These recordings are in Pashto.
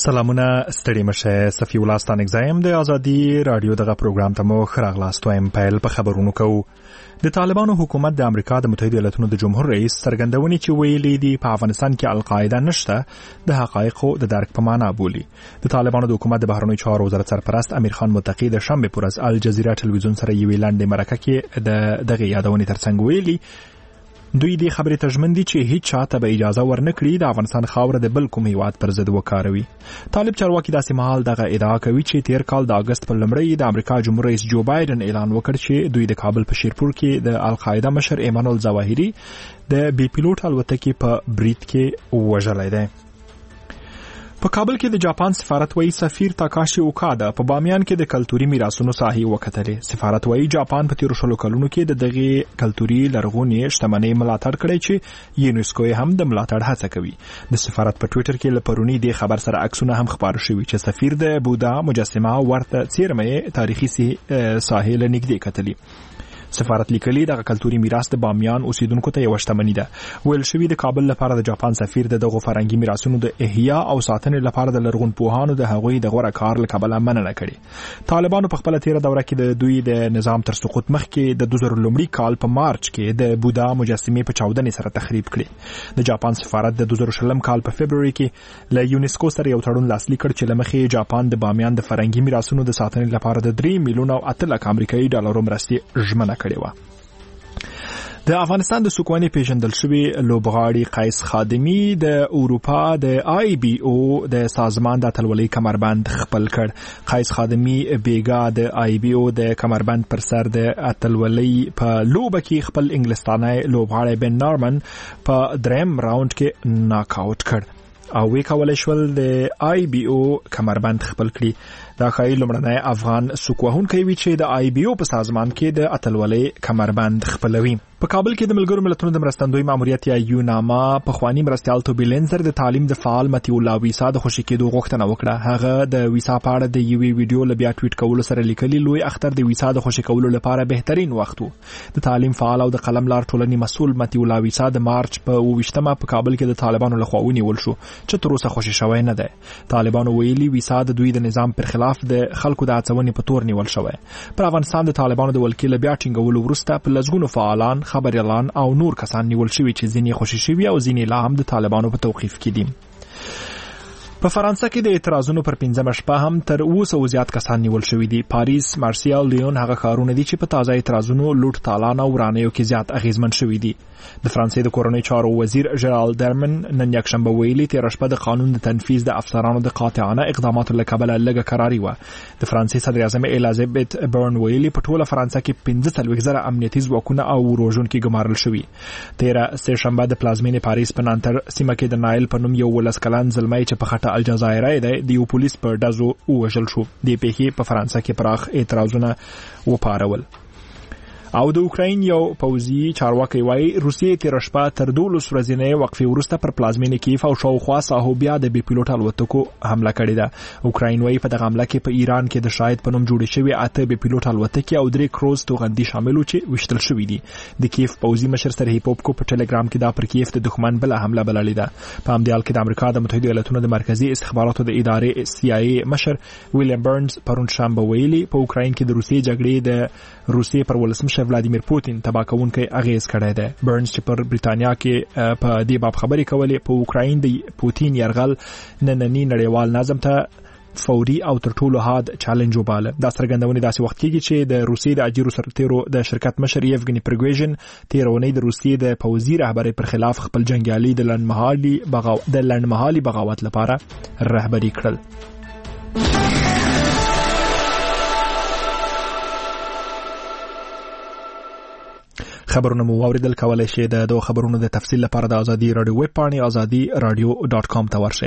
سلامونه ستړي مشه صفی الله ستانک زایم د ازادي رادیو دغه پروګرام ته مو خراغلاست وایم. پیل په خبرونو کوو. د طالبانو حکومت د امریکا د متحده ایالاتونو د جمهور رئیس څرګندونې چې ویلي دي په افغانستان کې القاعده نشته د حقایقو د درک په معنا بولي. د طالبانو د حکومت د بهرنیو چارو وزارت سرپرست امیر خان متقی د شنبه پر ورځ الجزیره ټلویزیون سره یوې لنډې مرکه کې دغه یادونې ترڅنګ ویلي دوی د خبرې تجمن دي چې هیڅ چاته به اجازه ورنکړي د افغانستان خاوره د بل کوم هیواد پر ضد وکاروي. طالب چارواکي داسې مهال دغه ادعا کوي چې تیر کال د اگست پر لومړۍ د امریکا جمهور رئیس جو بایدن اعلان وکړ چې دوی د کابل په شیرپور کې د القاعده مشر ایمانوئل ظواهری د بي پیلوټ الوتکې په برید کې وژلی دی. په کابل کې د جاپان سفارت وایي سفیر تاکاشي اوکادا په بامیان کې د کلتوري میراثونو ساحې وکتلې. سفارت وایي جاپان په تیرو شلو کلونو کې د دغه کلتوري لرغونې شتمنۍ ملاتړ کړی چې یونسکو هم د ملاتړ هڅه کوي. د سفارت په ټوئیټر کې لپرونی د خبر سره عکسونه هم خبر شوي چې سفیر د بودا مجسمه ورته څیرمه تاریخي ساحې له نږدې کتلې. سفارت لیکلي دغه کلتوري میراث د بامیان اوسیدونکو ته یو شتمنۍ ده. ویل شوي د کابل لپاره د جاپان سفیر دغه فرهنګي میراثونو د احیا او ساتنې لپاره د لرغونپوهانو د هغوی د غوړه کار له کبله مننه کړې. طالبانو په خپل تیره دوره کې د دوی د نظام تر سقوط مخکې د 2000 لومړي کال په مارچ کې د بودا مجسمې په چاودنې سره تخریب کړې. د جاپان سفارت د 2000 کال په فبرवरी کې له یونسکو سره یو تړون لاسلیک کړ چې لمخې جاپان د بامیان د فرهنګي میراثونو د ساتنې لپاره د 3 میلیون او 8 لک امریکایي ډالرو مرستې ژمنه کړې و. د افغانستان د سوکواني پیژندل شوی لوبغاړي قیس خادمی د اروپا د IBO د سازمان د اتلولۍ کمربند خپل کړ. قیس خادمی بیګا د IBO د کمربند پر سر د اتلولۍ په لوبه کې خپل انګلستاني لوبغاړي بن نارمن په دریم راوند کې ناک آوټ کړ او وی کولای شول د IBO کمربند خپل کړي. دا ښایي لومړنی افغان سوکوهونکی وي چې د IBO په سازمان کې د اتلولۍ کمربند خپلوي. په کابل کې د ملګرو ملتونو د مرستندوی ماموریت یا یوناما پخوانی مرستیال توبی لینزر د تعلیم د فعال متی الله ویسا د خوشی کېدو غوښتنه وکړه. هغه د ویسا په اړه د یوې ویډیو له بیا ټویټ کولو سره لیکلي لوی اختر د ویسا د خوشی کولو لپاره بهترین وخت و. د تعلیم فعال او د قلم لار ټولنې مسؤل متی الله ویسا د مارچ په 28مه په کابل کې د طالبانو لخوا ونیول شو چې تر اوسه خوشی شوی نه دی. طالبانو ویلي ویسا د دوی د نظام پر خلاف د خلکو د هڅونې په تور نیول شوی. پر افغانستان د طالبانو د ولکیل بیا ټینګولو وروسته په لږونو فعالان خبريالان او نور کسان نیول شوي چې ځینې خوشي شوي او ځینې لا هم د طالبانو په توقیف کې دي. په فرانسه کې د اعتراضونو پر 15 شپه هم تر 200 زیات کسان نیول شوي دي. پاریس، مارسیل، لیون هغه ښارونه دي چې په تازه اعتراضونو لوټ تالان او ورانیو کې زیات اغیزمن شوي دي. د فرانسې د کورنۍ چارو وزیر ژرال درمن نن یکشنبه ویلي تیر شپه د قانون د تنفیذ د افسرانو د قاطعانه اقداماتو له کبله لږه کراري و. د فرانسې صدر اعظم الیزابت برن ویلي په ټوله فرانسه کې 15,000 امنیتي ځواکونه او روژونکي ګمارل شوي. تیره سه شنبه د پلازمینې پاریس په نانتر سیمه کې د نایل په نوم یو 19 کلن زلمی چې په خټه الجزایر دی د یو پولیس په ډزو ووژل شو. د پیښې په فرانسه کې پراخ اعتراضونه وپارول. او د اوکراین یو پوځي چارواکي وایي روسیې تیر شپه تر 12 ورځې وقفې وروسته پر پلازمینې کیف او شاوخوا ساحو بیا د بي پیلوټ الوتکو حمله کړې ده. اوکراین وایي په دغه حمله کې په ایران کې د شاهد په نوم جوړې شوې 8 بي پیلوټ الوتکې او 3 کروز توغندي شامل و چې وشتل شوې دي. د کیف پوځي مشر سرهی پوپکو په ټلګرام کې دا پر کیف د دښمن بل حمله بللې ده. په همدې حال کې د امریکا د متحده ایالاتونو د مرکزی استخباراتو د ادارې CIA مشر ویلیام برنز پرون شنبه ویلي په اوکراین کې د روسیې جګړې د روسیې پر ولسمشر ولادیمیر پوتین تبا کوونکی اغیز کړی دی. برنز چې پر بریتانیا کې په دې باب خبرې کولې په اوکراین د پوتین يرغل نننی نړیوال نظم ته فوري او تر ټولو حاد چالنج وباله. دا څرګندونه داسې وخت کېږي چې د روسیې د اجیرو سرتیرو د شرکت مشر یفګنی پرګوژن تیرونی د روسیې د پوځي رهبری پر خلاف خپل جنگیالي د لنډمهالي بغاوت لپاره رهبری کړل. خبرونه مو اوریدل. کولای شئ د خبرونو د تفصیل لپاره د ازادي رادیو ویب پاڼې azadi.radio.com ته ورشئ.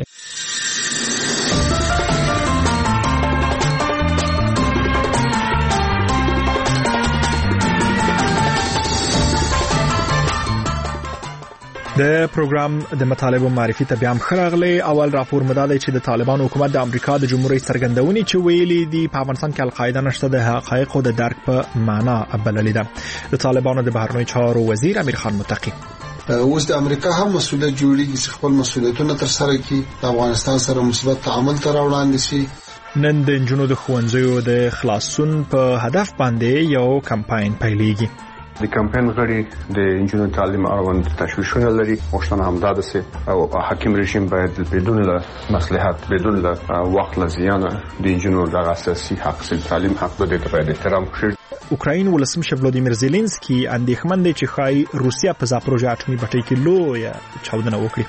د پروګرام د مطالبو معرفي ته بیا هم خراغلی. اول راپور مداده چې د طالبان حکومت د امریکا د جمهور رئیس څرګندونې چې ویلي دي په افغانستان کې القاعده نشته د حقایقو د درک په معنا بللې ده. د طالبانو د بهرنیو چارو وزیر امیر خان متقی اوس د امریکا هم مسؤلیت جوړیږي چې خپل مسؤلیتونه تر سره کړي، د افغانستان سره مثبت تعامل ته راوړاندې شي. نن د انجونو د ښوونځیو د خلاصون په هدف باندې یو کمپاین پیلېږي. د کمپاین غړي د انجونو تعلیم اړوند تشویشونه لري. غوښتنه همدا ده چې او حاکم رژیم باید بدون له مصلحت، بدون له وخت له زیان د انجونو د اساسي حق سي تعلیم حق د باید احترام وشي. اوکراین ولسمشر ولادیمیر زيلنسکي اندېښمن دی چې ښایي روسیا په زاپروژه اټومي بټۍ کې لویه چاودنه وکړي.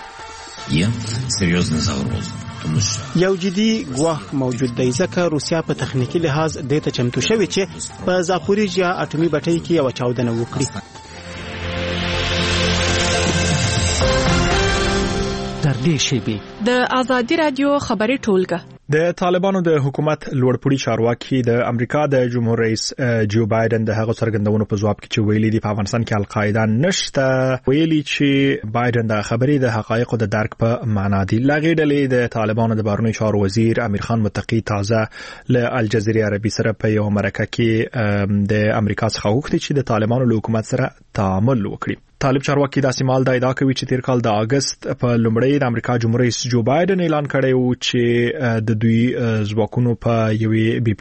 یو جدي ګواښ موجود دی ځکه روسیا په تخنیکی لحاظ د ته چمتو شوی چې په زاپوریژیا اټومي بټۍ کې یو چاودنه وکړي. در دې شیبې د ازادي رادیو خبري ټولګه. د طالبانو د حکومت لوړپوړي چارواکي د امریکا د جمهور رئیس جو بایدن د هغه څرګندونو په ځواب کې چې ویلي دي په افغانستان کې القاعده نشته، ویلي چې بایدن د خبرې د حقایقو د درک په معنا دي. لغې ډلې د طالبانو د بهرنیو چارو وزیر امیر خان متقی تازه له الجزیره عربي سره په یو مرکه کې د امریکا څخه غوښتي چې د طالبانو له حکومت سره تعامل وکړي. طالب چارواکي د سیمال د ادعا کوي چې تیر کال د اگست په لومړی د امریکا جمهور رئیس جو بایدن اعلان کړی و چې د دوی ځواکونو په یوې بي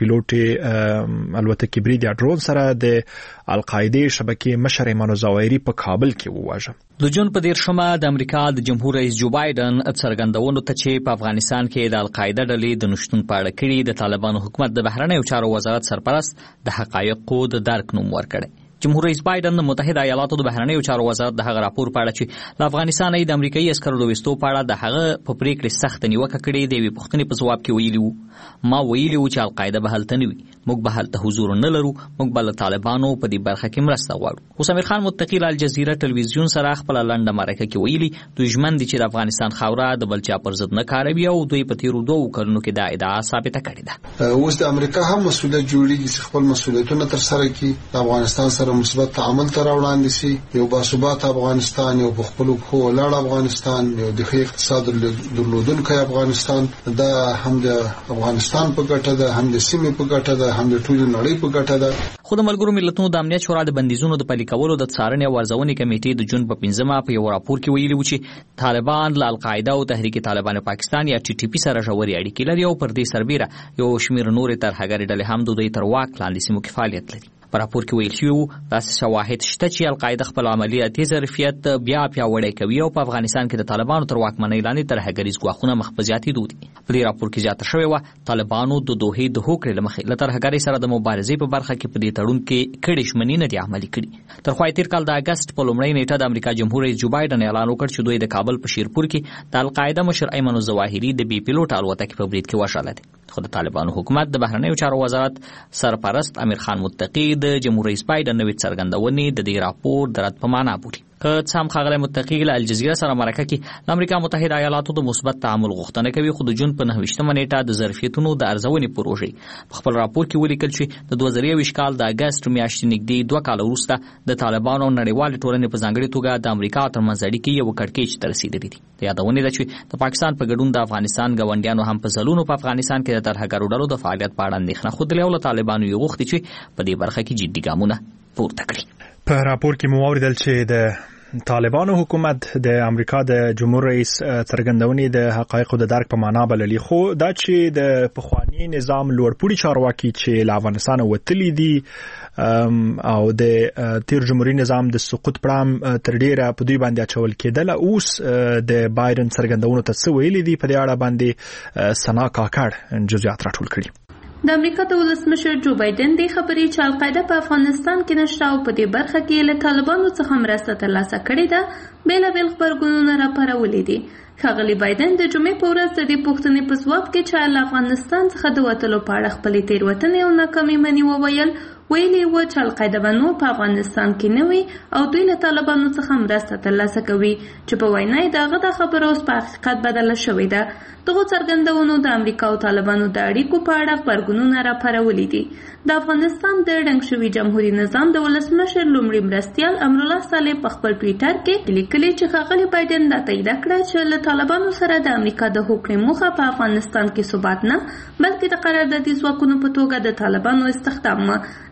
پیلوټ الوتکې برید یا ډرون سره د القاعده شبکې مشر ایمان الزواهری په کابل کې وواژه. د جون په 13 د امریکا د جمهور رئیس جو بایدن څرګندونو ته چې په افغانستان کې د القاعده ډلې د نشټون په اړه کړي د طالبانو حکومت د بهرنیو چارو وزارت سرپرست د حقایقو د درک نوم ورکړي. جمهور رئیس بایدن د متحده ایالاتو د بهرنیو چارو وزارت د هغه راپور په اړه چې د افغانستان د امریکایي عسکرو د وستو په اړه د هغه په پریکړې سخت نیوکه کړې د یوې پوښتنې په ځواب کې ویلي وو، ما ویلي وو چې القاعده به هلته نه وي، موږ به هلته حضور نه لرو، موږ به له طالبانو په دې برخه کې مرسته غواړو. اوس امیر خان متقی له الجزیره ټلویزیون سره خپل لنډه مرکه کې ویلي دوی ژمن دي چې د افغانستان خاوره د بل چا پر ضد نه کاروي او دوی په تیرو 2 کلونو کې دا ادعا ثابته کړې ده. اوس د امریکا هم مسؤلیت جوړیږي چې خپل مسؤلیتونه تر سره کړي، د افغانستان سره مثبت تعامل ته راوړاندې شي. یو باثبات افغانستان، یو په خپلو پښو ولاړ افغانستان، یو د ښه اقتصاد درلودونکی افغانستان، دا هم د افغانستان په ګټه ده، هم د سیمې په ګټه ده، هم د ټولې نړۍ په ګټه ده. خو د ملګرو ملتونو د امنیت شورا د بندیزونو د پلي کولو د څارنې او ارزونې کمیټې د جون په 15 په یو راپور کې ویلي و چې طالبان له القاعده او تحریک طالبان پاکستان یا ټي ټي پی سره ژورې اړیکې لري او پر دې سربېره یو شمېر نورې ترهګرې ډلې هم د دوی تر واک لاندې سیمو کې فعالیت لري. په راپور کې ویل شوی داسې شواهد شته چې القاعده خپل عملیاتي ظرفیت بیا پیاوړی کوي او په افغانستان کې د طالبانو تر واکمنۍ لاندې ترهګریز ګواښونه مخ په زیاتېدو دي. په دې راپور کې زیاته شوې وه طالبانو د دوحې د هوکړې له مخې له ترهګرۍ سره د مبارزې په برخه کې په دې تړون کې کړې ژمنې نه دي عملي کړي. تر خوا تیر کال د اگست په لومړۍ نیټه د امریکا جمهور رئیس جو بایدن اعلان وکړ چې دوی د کابل په شیرپور کې د القاعده مشر ایمان الزواهری د بي پیلوټ الوتکې په برید کې وشړل دي. خو د طالبانو حکومت د بهرنیو چارو وزارت سرپرست امیر خان متقی د جمهور رئیس بایدن نوې څرګندونې د دې راپور د رد په معنا بولي. که څه هم ښاغلی متقی له الجزیره سره مرکه کې د امریکا متحده ایالاتو د مثبت تعامل غوښتنه کوي، خو د جون په 29 نیټه د ظرفیتونو د ارزونې پروژې په خپل راپور کې ولیکل چې د 2023 کال د اگست میاشتې نږدې 2 کال وروسته د طالبانو نړیوال ټولنې په ځانګړي توګه د امریکا ترمنځ اړیکې یو کړکېچ ته رسیدلې دي. د یادونې ده چې د پاکستان په ګډون د افغانستان ګاونډیانو هم په ځلونو په افغانستان کې د ترهګرو ډلو د فعالیت په اړه اندېښنه ښودلې او له طالبانو یې غوښتي چې په دې برخه کې جدي ګامونه پورته کړي. په راپور کې مو اوریدل چې د طالبانو حکومت د امریکا د جمهور رئیس څرګندونې د حقایقو د درک په معنا بللي، خو دا چې د پخوانی نظام لوړپوړي چارواکي چې له افغانستان وتلي دي او د تیر جمهوریت نظام د سقوط پړام تر ډیره په دوی باندې اچول کېدل، اوس د بایدن څرګندونو ته څه ویلي دي په دې اړه باندې سنا کاکړ جزئیات راټول کړي. د امریکا د ولسمشر جو بایدن د خبرې چې القاعده په افغانستان کې نشته او په دې برخه کې له طالبانو څخه مرسته ترلاسه کړې ده بیلابیل خبرګونونه راپارولي دي. ښاغلي بایدن د جمعې په ورځ د دې پوښتنې په ځواب کې چې له افغانستان څخه د وتلو په اړه خپلې تېروتنې او ناکامۍ مني وویل، ویلي و چې القاعده به نور په افغانستان کې نه وي او دوی له طالبانو څخه مرسته ترلاسه کوي، چې په وینا یې د هغه دا خبره اوس په حقیقت بدله شوې ده. دغو څرګندونو د امریکا او طالبانو د اړیکو په اړه غبرګونونه راپارولي دي. د افغانستان د ړنګ شوي جمهوري نظام د ولسمشر لومړي مرستیال امرالله صالح په خپل ټویټر کې لیکلي چې ښاغلي بایدن دا تایید کړه چې له طالبانو سره د امریکا د هوکړې موخه په افغانستان کې ثبات نه بلکې د قراردادي ځواکونو په توګه د طالبانو استخدام.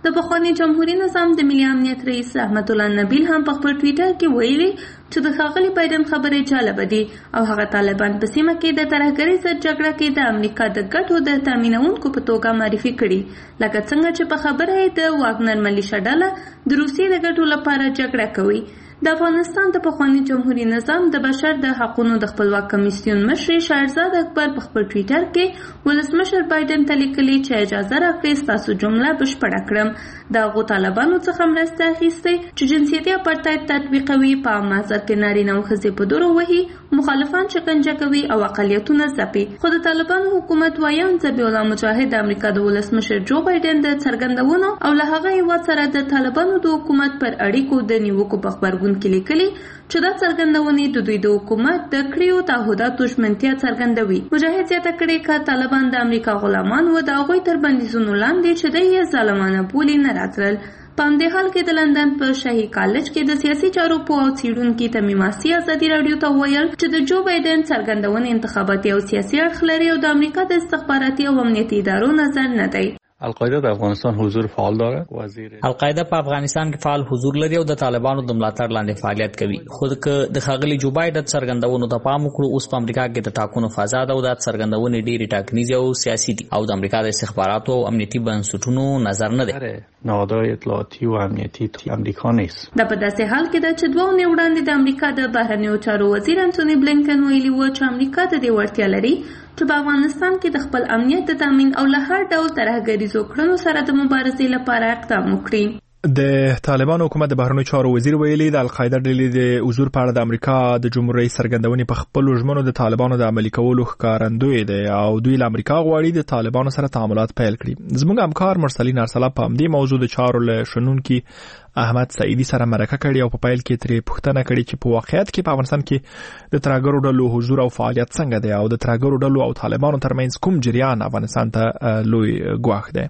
د پخواني جمهوریت نظام د ملي امنیت رئیس رحمت الله نبیل هم په خپل ټویټر کې ویلي چې د ښاغلي بایدن خبرې جالبه دي او هغه طالبان په سیمه کې د ترهګرۍ ضد جګړه کې د امریکا د ګټو د تامینونکو په توګه معرفي کړي، لکه څنګه چې په خبره یې د واګنر ملیشه ډله د روسیې د ګټو لپاره جګړه کوي. د افغانستان د پخواني جمهوریت نظام د بشر د حقوقو د خپلواک کمیسیون مشر شهرزاد اکبر په خپل ټویټر کې ولسمشر بایدن ته لیکلي چې اجازه راکړئ ستاسو جمله بشپړه کړم. د هغو طالبانو څخه مرسته اخیستې چې جنسیتي اپارټایډ تطبیقوي، په عام محضر کې نارینه او ښځې په دورو وهي، مخالفان شکنجه کوي او اقلیتونه ځپي. خو د طالبانو حکومت وایي ذبیح الله مجاهد د امریکا د ولسمشر جو بایدن د څرګندونو او له هغه هیواد سره د طالبانو د حکومت پر اړیکو د نیوکو په خبرګون کې لیکلي چې دا څرګندونې د دوی د حکومت د کړیو تعهداتو ژمنتیا څرګندوي. مجاهد زیاته کړې که طالبان د امریکا غلامان و د هغوی تر بندیزونو لاندې چې دوی یې ظالمانه بولي نه راتلل. په همدې حال کې د لندن په شاهي کالج کې د سیاسي چارو پوه او څېړونکي تمیم آسي ازادي راډیو ته وویل چې د جو بایدن څرګندونې انتخاباتي او سیاسي اړخ لري او د امریکا د استخباراتي او امنیتي ادارو نظر نه دی. القاعده در افغانستان حضور فعال داره. القاعده په افغانستان کې فعال حضور لري او د طالبانو د ملاتړ لاندې فعالیت کوي. خود که د ښاغلي جو بایدن څرګندونو ته پام وکړو، اوس په امریکا کې د ټاکنو فضا ده او د څرګندونې ډېرې ټاکنیزې او سیاسي دي او د امریکا د استخباراتو او امنیتي بنسټونو نظر نه دی. نهادهای اطلاعاتی و امنیتی امریکا نیست. دا په داسې حال کې ده چې دوه اونۍ وړاندې د امریکا د بهرنیو چارو وزیر انټوني بلینکن ویلي و چې امریکا د دې وړتیا لري چې په افغانستان کې د خپل امنیت د تامین او له هر ډول ترهګریزو کړنو سره د مبارزې لپاره اقدام وکړي. د طالبانو حکومت د بهرنیو چارو وزیر ویلي د القاعده ډلې د حضور په اړه د امریکا د جمهور رئیس څرګندونې په خپل ژمنو د طالبانو د عملي کولو ښکارندوی دی او دوی له امریکا غواړي د طالبانو سره تعاملات پیل کړي. زموږ همکار مرسلین ارسلا په همدې موضوع د چارو له شنونکي احمد سعیدی سره مرکه کړې او په پیل کې ترې پوښتنه کړې چې په واقعیت کې په افغانستان کې د ترهګرو ډلو حضور او فعالیت څنګه دی او د ترهګرو ډلو او طالبانو ترمنځ کوم جریان افغانستان ته لوی ګواښ دی.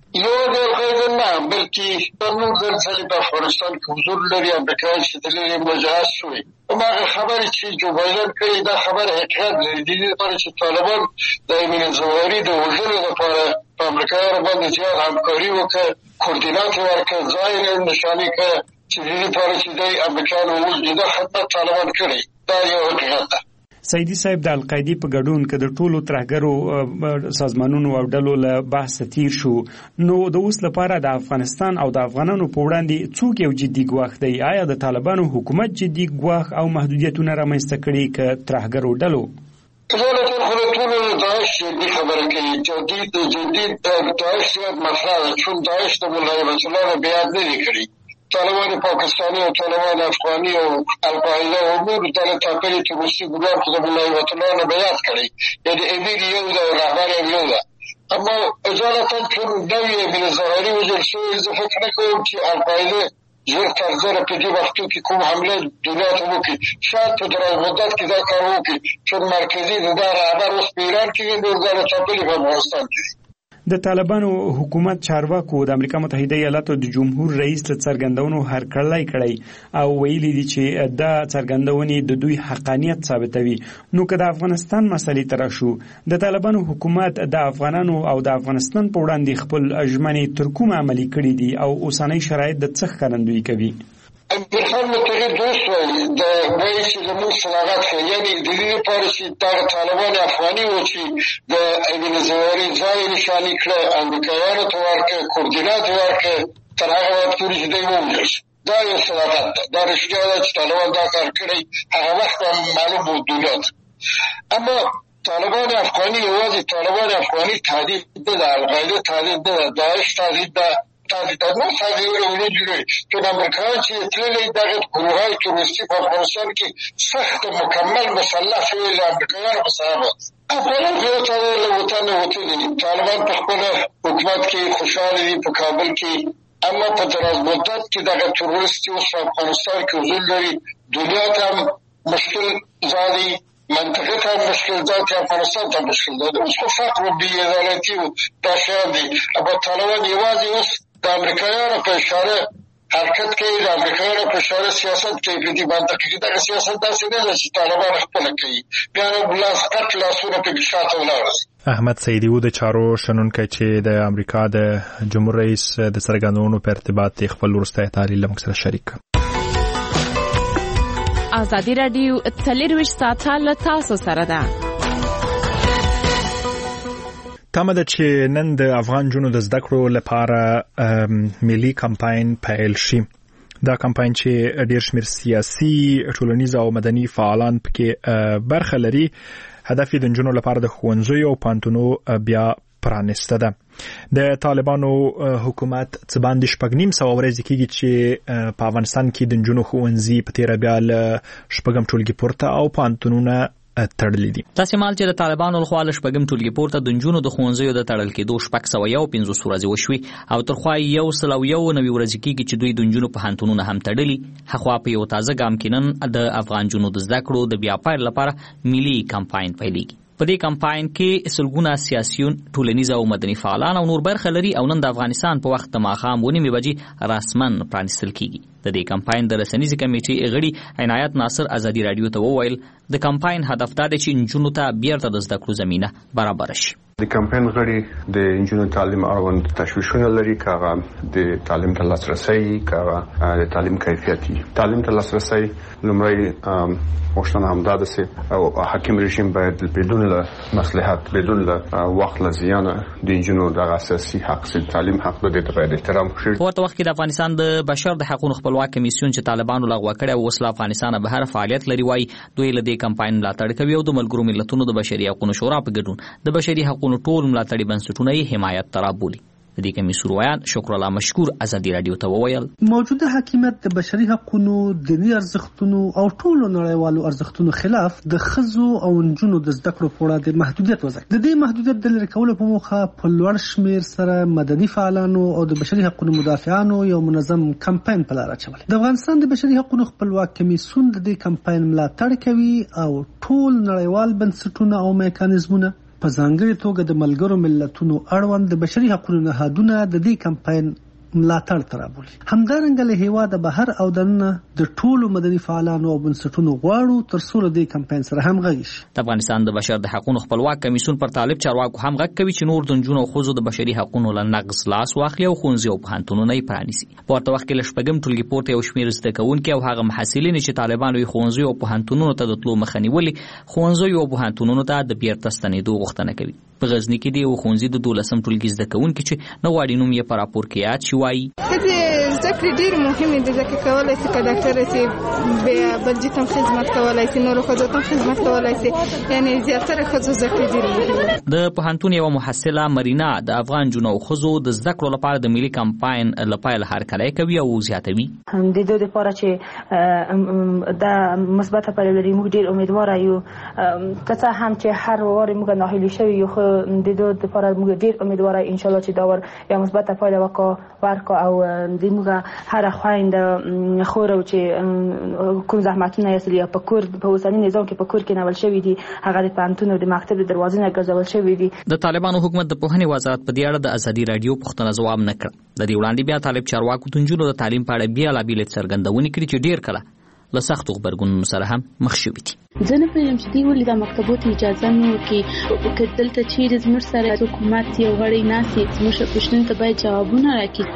بلکې نور ځل په افغانستان کې حضور لري امریکایان چې دلته مجاز شوی. هغه خبرې چې جو بایدن کوي دا خبره حقیقت دی. د دې لپاره چې طالبان د امین زواری د وژلو لپاره په امریکایانو باندې زیات همکاري وکړي، کوردینات ورکړي، ځای نشاني کړي چې د دې لپاره چې د امریکایانو وژنې دا خدمت طالبان کړي. دا یو حقیقت ده. سیدی صاحب د القاعده په ګډون کې د ټولو ترهګرو سازمانونو او ډلو له بحث تیر شو، نو د اوس لپاره د افغانستان او د افغانانو په وړاندې څوک یو جدي ګواښ دی؟ آیا د طالبانو حکومت جدي ګواښ او محدودیتونه رامنځته کړي که ترهګرو ډلو؟ ټولو داعش جدي خبره کوي. جدي داعش زیات مطرح ده، چون داعش د ملا عبید الله نه بیاد نه دی کړی. طالبان پاکستانی او طالبان افغانی او القاعده او نور ډلې ټاکلي چې روسي ګروپ د ملا عبید الله نه بیاد کړی. یعنې امیر یو د رهبر یو ده. اما اجالتا چون نوی امین زواری وژل شوی، زه فکر نه کوم چې القاعده زور ترزره په دې وختو کې کوم حمله دنیا ته وکړي. شاید په دراز مدت کې دا کار وکړي، چون مرکزي د رهبر اوس په ایران کې نور ډلې ټاکلي په افغانستان کې. د طالبانو حکومت چارواکو د امریکا متحده ایالاتو د جمهور رئیس له څرګندونو هرکړی کړی او ویلي دي چې دا څرګندونې د دوی حقانیت ثابتوي. نو که د افغانستان مسلې ته راشو، د طالبانو حکومت د افغانانو او د افغانستان په وړاندې خپل ژمنې تر کومه عملي کړي دي او اوسنۍ شرایط د څه ښکارندویي کوي؟ امریکایان متحد دوست وایي د وایي چې زموږ صداقت ښه، یعنې د دې لپاره چې دغه طالبان افغاني و چې د امین زواري ځای نشاني کړه، امریکایانو ته ورکړه، کوردینات ورکړه، تر هغه وخت پورې چې دوی ووژل شي. دا یو صداقت ده، دا رښتیا ده چې طالبان دا کار کړی. هغه وخت هم معلوم و دنیا ته. اما طالبان افغاني یوازې طالبان افغاني تهدید نه ده، القاعده تهدید نه ده، داعش تهدید ده، نو تهدیدونه ونجوړي. چون امریکایان چې تللي دغه ګروههای تروریستي په افغانستان کې سخت مکمل مسلح شوي له امریکایانو په سبب افغانان په له وطن وتلي. طالبان په خپل حکومت کې خوشحاله دي په کابل کې، اما په دراز مدت کې دغه تروریستي اوس په افغانستان کې حضور لري. دنیا ته هم مشکل ځالي، منطقه ته مشکل ذات، افغانستان ته مشکل ذات. اوس خو فقر و بېعدالتي و دا شیان دي. اما طالبان یوازې اوس د امریکایانو په اشاره حرکت کوي د امریکایانو په اشاره سیاست کوي په دې باندې کې دا سیاست داسې نه چې طالبان خپل کوي بیا نو بلاس کټ لاسونه په شاته ولاړ. احمد سعیدی و د چارو شنونکي چې د امریکا د جمهور رئیس د څرګندونو په ارتباط خپل وروستی تحلیل له موږ سره شریک. ازادي رادیو 24 ساعته له تاسو سره ده. تمه ده چې نن د افغان جنو د زده کړو لپاره ملي کمپاین پیل شي. دا کمپاین چې ډېر شمېر سیاسي، ټولنیز او مدني فعالان پکې برخه لري، هدف یې د نجونو لپاره د ښوونځیو او پوهنتونونو بیا پرانسته ده. د طالبانو حکومت څه باندې 6.5 ورځې کېږي چې په افغانستان کې د نجونو ښوونځي په تیره بیا له 6 ټولګي پورته او پوهنتونونه تړلې دي. تاسو مال چې د طالبانو لخوا له 6 ټولګي پورته د نجونو د ښوونځیو د تړل کېدو 650 ورځې وشوي او ترخوا 191 ورځې کېږي چې دوی د نجونو پوهنتونونه هم تړلي. هغه په یو تازه ګام کې نن د افغان جنو د زده کړو د بیا پیل لپاره ملي کمپاین پیلېږي. په دې کمپاین کې سلګونه سیاسيون، ټولنیز او مدني فعالان او نور برخه لري او نن د افغانستان په وخت ماښام 9 بجې رسمن پرانیستل کیږي. د دې کمپاین د رسنیزې کمیټې غړي عنایت ناصر ازادي رادیو ته وویل د کمپاین هدف دا دی چې نجونو ته بیرته د زده کړو زمينه برابر شي. د کمپاین غړي د انجونو تعلیم اړوند تشویشونه لري، کاغه د تعلیم ته لاسرسي، کاغه د تعلیم کیفیتي. تعلیم ته لاسرسي لومړی مشتنه همدا ده چې حاکم رژیم باید بدون له مصلحت، بدون له وخت له زیانه د انجونو د اساسي حق سي تعلیم حق د باید احترام وشي. په ورته وخت کې د افغانستان د بشر د حقوقو خپلواک کمیسیون چې طالبانو لغوه کړی او وسله افغانستان به هر فعالیت لري وای دوی له دې کمپاین ملاتړ کوي او د ملګرو ملتونو د بشري حقوقو شورا په ګډون د بشري حقوقو ټول ملاتړي بنسټونه یې حمایت ترابولي. د دې کمیسیون روان شکر الله مشکور ازادي رادیو ته وویل موجوده حکومت د بشري حقوقو، دینی ارزښتونو او ټولو نړیوالو ارزښتونو خلاف د ښځو او نجونو د زده کړو په وړاندې محدودیت وضع کړ. د دې محدودیت د لرې کولو په موخه په لوړ شمېر سره مدني فعالانو او د بشري حقوقو مدافعانو یو منظم کمپاین په لار اچولی. د افغانستان د بشري حقوقو خپلواک کمیسیون د دې کمپاین ملاتړ کوي او ټول نړیوال بنسټونه او میکانیزمونه په ځانګړي توګه د ملګرو ملتونو اړوند د بشري حقوقو نهادونه د دې کمپاین ملاتړ ترابولي. همدارنګه له هیواده بهر او دننه د ټولو مدني فعالانو او بنسټونو غواړو تر څو د دې کمپاین سره همغږي شي. د افغانستان د بشر د حقوقو خپلواک کمیسیون پر طالب چارواکو هم غږ کوي چې نور د نجونو او ښځو د بشري حقوقو له نقض لاس واخلي او ښوونځي او پوهنتونونه یې پرانیسي. په ورته وخت کې له 6 ټولګي پورته یو شمېر زده کوونکي او هغه محصلین چې طالبانو یې ښوونځي او پوهنتونونو ته د تلو مخه نیولې، ښوونځي او پوهنتونونو ته د بیرته ستنېدو غوښتنه کوي. په غزنی کې دی یو ښوونځي د 12 ټولګي زده کوونکي چې نه غواړي نوم یې په راپور کې یاد شي وایي زده کړې ډېر مهمې دي ځکه کولای شي که ډاکټر شي، بلجي ته خدمت کولای شي، نورو ښځو ته خدمت کولای شي، یعنې زیاتره ښځو زده کړې ډېرې مهمې دي. د پوهنتون یوه محصله مرینا د افغان جنو او ښځو د زده کړو لپاره د ملي کمپاین له پیل هرکلی کوي او زیاتوي د دوی لپاره چې دا مثبته پایله لري. موږ ډېر امیدواره یو که څه هم چې هر وارې موږ ناهیلي شوي یو، خو د دوی لپاره موږ ډېر امیدواره انشاءالله چې دا ور یا مثبته پایله ورکړو او د موږ هر خویندې خور او چې کوم زحمتونه یې سړي په کور په اوسنی نظام کې په کور کې نول شوی دي هغه د پانتون او د مکتب د دروازې نه ګرځول شوی دي. د طالبانو حکومت د پوهنې وزارت په دې اړه د ازادي رادیو پوښتنه ځواب نه کړ. د دې وړاندې بیا طالب چارواکو د نجونو د تعلیم په اړه بیا لابیل څرګندونې کړې چې ډیر کله له سختو غبرګونونو سره هم مخ شوي دي. زه نه پوهېږم چې دوی ولې دا مکتبو ته اجازه نه ورکوي. که دلته چیرې زموږ سره حکومت یو غړی ناست وي زموږ پوښتنو ته باید جوابونه راکړي.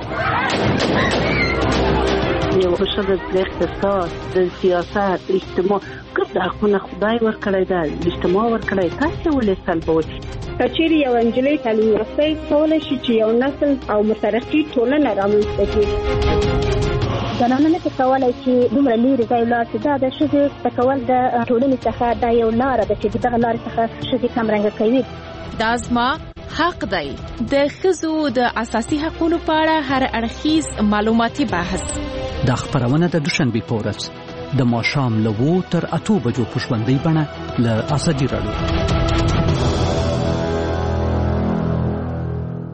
یو ښځه د اقتصاد، د سیاست، اجتماع ګډ حقونه خدای ورکړی دی، اجتماع ورکړی، تاسې ولې سلبوئ؟ که چیرې یو نجلۍ تعلیم یافته کولی شي چې یو نسل او مترقي ټولنه رامنځته کړي. زنانه نه کولی چې دومره لرې ځای ولاړ شي. دا د ښځې زده کول د ټولنې څخه دا یو لاره ده چې د دغه لارې څخه ښځې کمرنګه کوي. دا زما حق دی. د ښځو د اساسي حقوقو په اړه هر اړخیز معلوماتي بحث. دا خبرونه د دوشنبې په ورځ د ماښام له 2 تر 8 بجو په ژوندۍ بڼه له ازادي رادیو.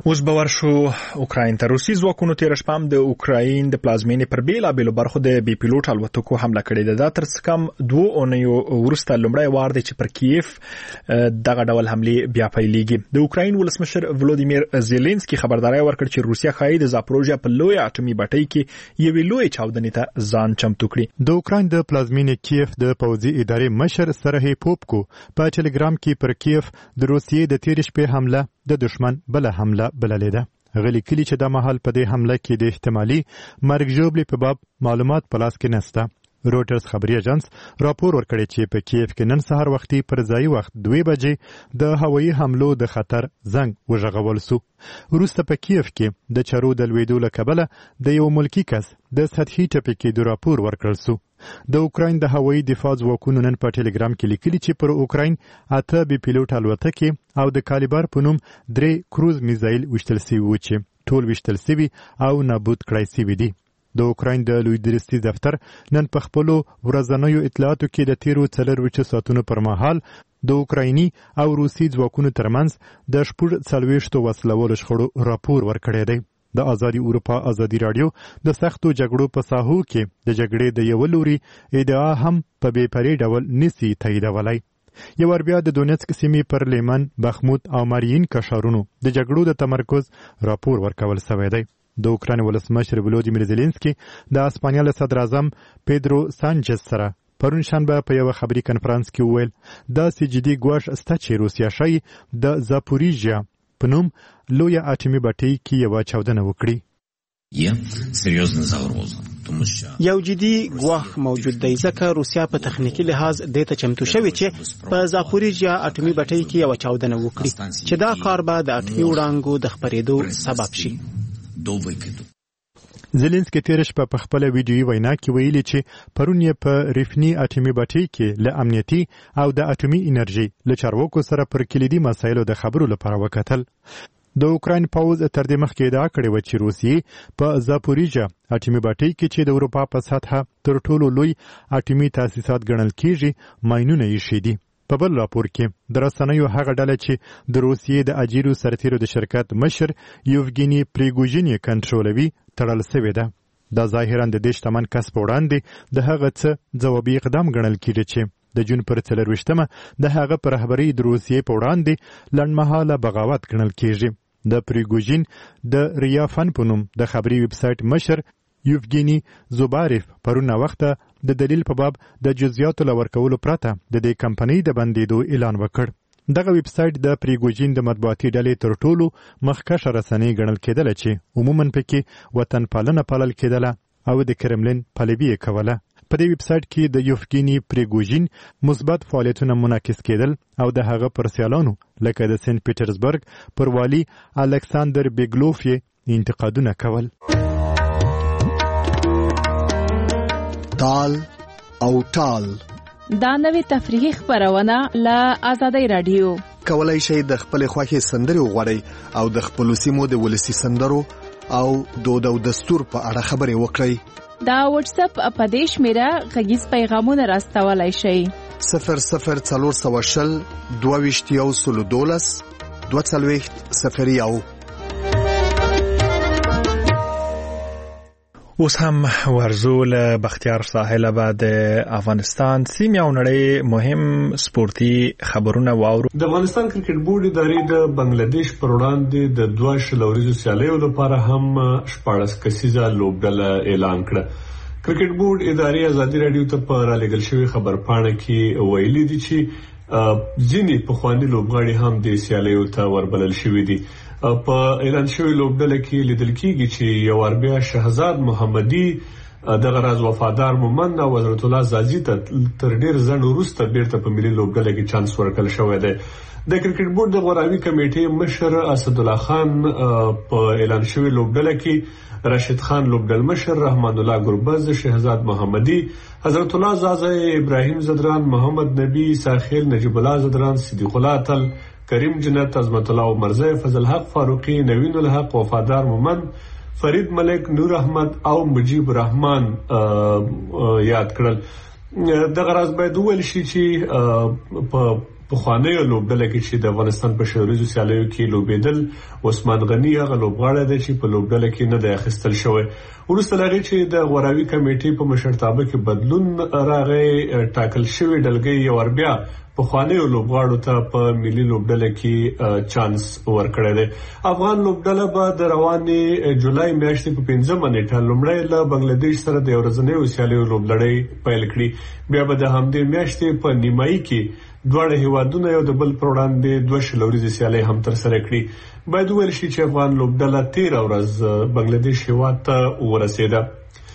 اوس به ورشو اوکراین ته. روسي ځواکونو تېره شپه هم د اوکراین د پلازمینې پر بېلابېلو برخو د بې پیلوټ الوتکو حمله کړې ده. دا تر څه کم 2 اونیو وروسته لومړی وار دی چې پر کیف دغه ډول حملې بیا پیلېږي. د اوکراین ولسمشر ولودیمیر زيلنسکي خبرداري ورکړه چې روسیا ښایي د زاپروژیا په لوی اټومي بټۍ کې یوې لوی چاودنې ته ځان چمتو کړي. د اوکراین د پلازمینې کیف د پوځي ادارې مشر سرهی پوپکو په ټلګرام کې پر کیف د روسیې د تېرې شپې حمله د دشمن بل حمله بللې ده. غلي کلی چې د محل په دې حمله کې د احتمالي مرګ ژوبلې په باب معلومات په لاس کې نشته. روټرز خبري اژانس راپور ورکړی چې په کیف کې نن سهار وختي پر ځای وخت 2 بجې د هوایي حملو د خطر زنګ وژغول سو. وروسته په کیف کې د چارو د لویدو له کبله د یو ملکی کس د سطحي ټپي کېدو راپور ورکړل سو. د اوکراین د هوایي دفاع ځواکونو نن په ټلګرام کې لیکلي چې پر اوکراین 8 بي پیلوټ الوتکې او د کالیبر په نوم 3 کروز میزایل وشتل سوي و چې ټول وشتل سوي او نابود کړای سوي دي. د اوکراین د لوی درستي دفتر نن په خپل ورځنیو اطلاعاتو کې د تیرو 4 ساعتونو پر مهال د اوکرایني او روسي ځواکونو ترمنځ د 40 وسلوالو شخړو راپور ورکړی دی. د آزادي اروپا آزادي رادیو د سختو جګړو په ساحو کې د جګړې د یو لوري ادعا هم په بې پرې ډول نسی تاییدولای. یو ور بیا د دونیتسک سیمې پر لیمن، بخموت او مارین کشارونو د جګړو د تمرکز راپور ورکول شوی دی. د اوکراین ولسمشر ولودیمیر زيلنسکي د اسپانیا له صدر اعظم پیدرو سانچز سره پرون شنبه په یو خبري کنفرانس کې وویل دا سجدي ګواښ استه چې روسیا شي د زاپوریژیا په نوم لوی اټومي بټۍ کې یو چاودنه وکړي. یو جدي ګواښ موجود دی ځکه روسیا په تخنیکی لحاظ د ته چمتو شوی چې په زاپوریژیا اټومي بټۍ کې یو چاودنه وکړي چې دا کار به د اټومي وړانګو د خپرېدو سبب شي. زيلنسکي تېره شپه په خپل ویډیوي وینا کې ویلي چې پرون یې په ریفني اټومي بټۍ کې له امنیتي او د اټومي انرژي له چارواکو سره پر کلیدي مسایلو د خبرو لپاره وکتل. د اوکراین پوځ تر دې مخکې ادعا کړې و چې روسیې په زاپوریژیا اټومي بټۍ کې چې د اروپا په سطحه تر ټولو لوی اټومي تاسیسات ګڼل کېږي ماینونه یې شي دي. په بل راپور کې د رسنیو هغه ډله چې د روسیې د اجیرو سرتیرو د شرکت مشر یوفګینی پریګوژین یې کنټرولوي تړل شوې ده. دا ظاهرا د دې شتمن کس په وړاندې د هغه څه ځوابي اقدام ګڼل کېږي چې د جون پر 24مه د هغه پر رهبرۍ د روسیې په وړاندې لنډمهاله بغاوت ګڼل کېږي. د پریګوژین د ریافن په نوم د خبري ویب سایټ مشر یوفګینی زوباریف پرون وخته د دلیل په باب د جزئیاتو لورکولو پرته د دې کمپنۍ د بندیدو اعلان وکړ. دغه ویب سایټ د پریګوژین د مطبوعاتي ډلې تر ټولو مخکښه رسنۍ ګڼل کېدله چې عموما پکې وطن پالنه پالل کېدله او د کرملین پلوي یې کوله. په دې ویب سایټ کې د یوفګینی پریګوژین مثبت فعالیتونه منعکس کېدل او د هغه پر سیالانو لکه د سنت پیټرزبرګ پر والي الکساندر بیګلوف یې انتقادونه کول. تال او ټال دا نوې تفریحي خبرونه له آزادۍ رادیو. کولای شئ د خپل خوښي سندري وغواړئ او د خپل سیمو د ولسی سندرو او دود او دستور په اړه خبرې وکړئ. دا واتس اپ په دې شمیره غږیز پیغامونه راستولای شئ. 00420 22 اوس هم ورزو له بختیار ساحل بعد افغانستان سیمه او نړۍ مهم سپورتي خبرونه واورو. د افغانستان کرکټ بورډ ادارې د بنگلاديش پر وړاندې د 2 شلوريزو سیالیو لپاره هم 14 کسیزه لوبډله اعلان کړه. کرکټ بورډ ادارې آزادي رادیو ته په رالېږل شوی خبرپاڼه کې ویلي دي چې ځینې پخواني لوبغاړي هم د سیالیو ته وربلل شوي دي. په اعلان شوی لوبډله کې لیدل کېږي چې یو اربیا شهزاد محمدي دغه راز وفادار مومن او حضرت الله زازي ته تر ډیر ځنډ وروسته بیرته په ملي لوبډله کې چانس ورکړل شوی دی. د کرکټ بورډ د غوراوي کمیټې مشر اسد الله خان په اعلان شوی لوبډله کې راشد خان لوبډل مشر، رحمان الله ګربز، شهزاد محمدي، حضرت الله زازي، ابراهيم زدران، محمد نبي، ساخیل، نجیب الله زدران، صدیق الله تل، کریم جنت، عظمت الله مرزي، فضل حق فاروقي، نوین الحق، وفادار مومن، فرید ملک، نور احمد او مجيب الرحمن یاد کړل. دغه راز باید ویل شي چې په په خواني لوبډله کې چې د افغانستان په شوریزو سیالیو کې لوبېدل عثمان غنی هغه لوبغاړی دی چې په لوبډله کې نه د اخیستل شوی. وروسته لغې چې د غوراوي کمیټې په مشرتابه کې بدلون راغی ټاکل شوی ډلګۍ یو بیا په خواني لوبغاړو ته په ملي لوبډله کې چانس ورکړی دی. افغان لوبډله به د روانې جولای میاشتې په 15 نیټه لومړی له بنگلاديش سره د ورځنیو سیالیو لوبلړۍ پیل کړي. بیا به د همدې میاشتې په نیمایي کې دواړه هیوادونه یو د بل پر وړاندې 2 ورځې سیالۍ هم ترسره کړي. باید وویل شي چې افغان لوبډله 13 ورځ بنگلاديش هیواد ته ورسېده.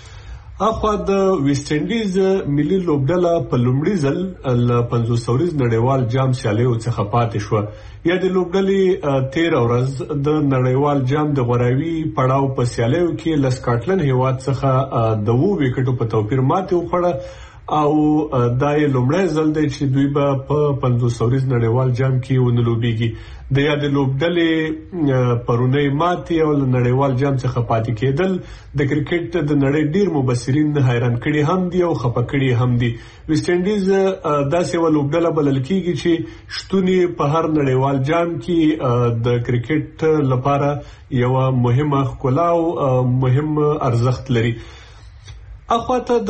اخوا د ویسټ انډیز ملي لوبډله په لومړي ځل له 500 ورځ نړیوال جام سیالیو څخه پاتې شو. یا د لوبډلې 13 ورځ د نړیوال جام د غوراوي پړاو په سیالیو کې له سکاټلند هیواد څخه د 2 وکټو په توپیر ماتې وخوړه او دا یې لومړی ځل دی چې دوی به په 500 ورځ نړیوال جام کې ونه لوبېږي. د یاد لوبډلې پرونی ماتې او نړیوال جام څخه پاتې کېدل د کرکټ د نړۍ ډیر مبصرین حیران کړي هم دي او خپه کړي هم دي. ویسټ انډیز داسې یو لوبډله بلل کېږي چې شتون په هر نړیوال جام کې د کرکټ لپاره یو مهمه ښکلا او مهم ارزښت لري. اخواته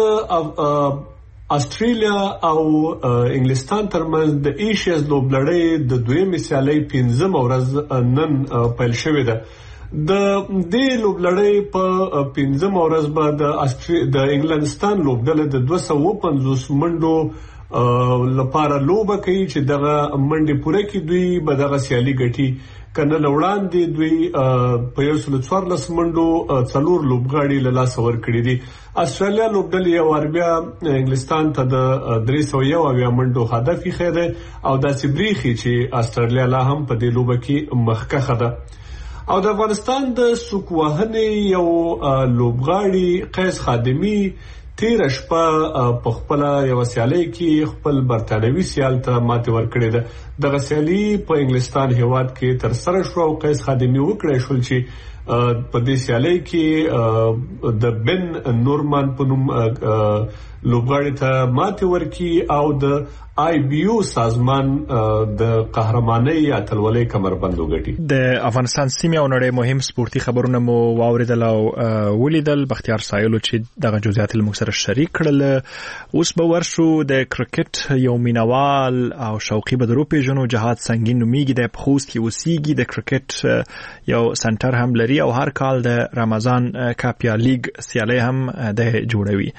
د استرالیا او انګلستان ترمنځ د ایشیاز لوبلړۍ د دویمې سیالۍ 15 ورځ نن پیل شوې ده. د دې لوبلړۍ په 15 ورځ به د انګلستان لوبډله د 250 منډو لپاره لوبه کوي چې دغه منډې پوره کړي. دوی به دغه سیالي ګټي. کنه لوړاندې دوی په 114 منډو 4 لوبغاړي له لاسه ورکړي دي. استرالیا لوبډلې یو بیا انګلستان ته د 301 منډو هدف یې خېده او داسې بریخي چې استرالیا لا هم په دې لوبه کې مخکښه ده. او د افغانستان د سوکوهنې یو لوبغاړي قیس خادمي 13 شپه په خپل یو سیالي کې خپل برتانوي سیال ته ماته ورکړې ده. دغه سیالي په انګلستان هیواد کې تر سره شو او قیس خادمي وکړی شول چې په دې سیالي کې د بن نورمان په نوم لوبغاړي ته ماته ورکړي او د IBU سازمان د قهرمانۍ اتلولۍ کمربند وګټي. د افغانستان سیمه او نړۍ مهم سپورتي خبرونه مو واوریدل او ولیدل. بختیار سایلو چې دغه جزئیات له مکسر شریک کړل. اوس به ورشو د کرکټ یو مینوال او شوقي بدرو پیژنو جهاد سنگین نومیږي. د خوست کې اوسېږي. د کرکټ یو سنټر هم لري او هر کال د رمضان کاپ یا لیګ سیالي هم د جوړوي.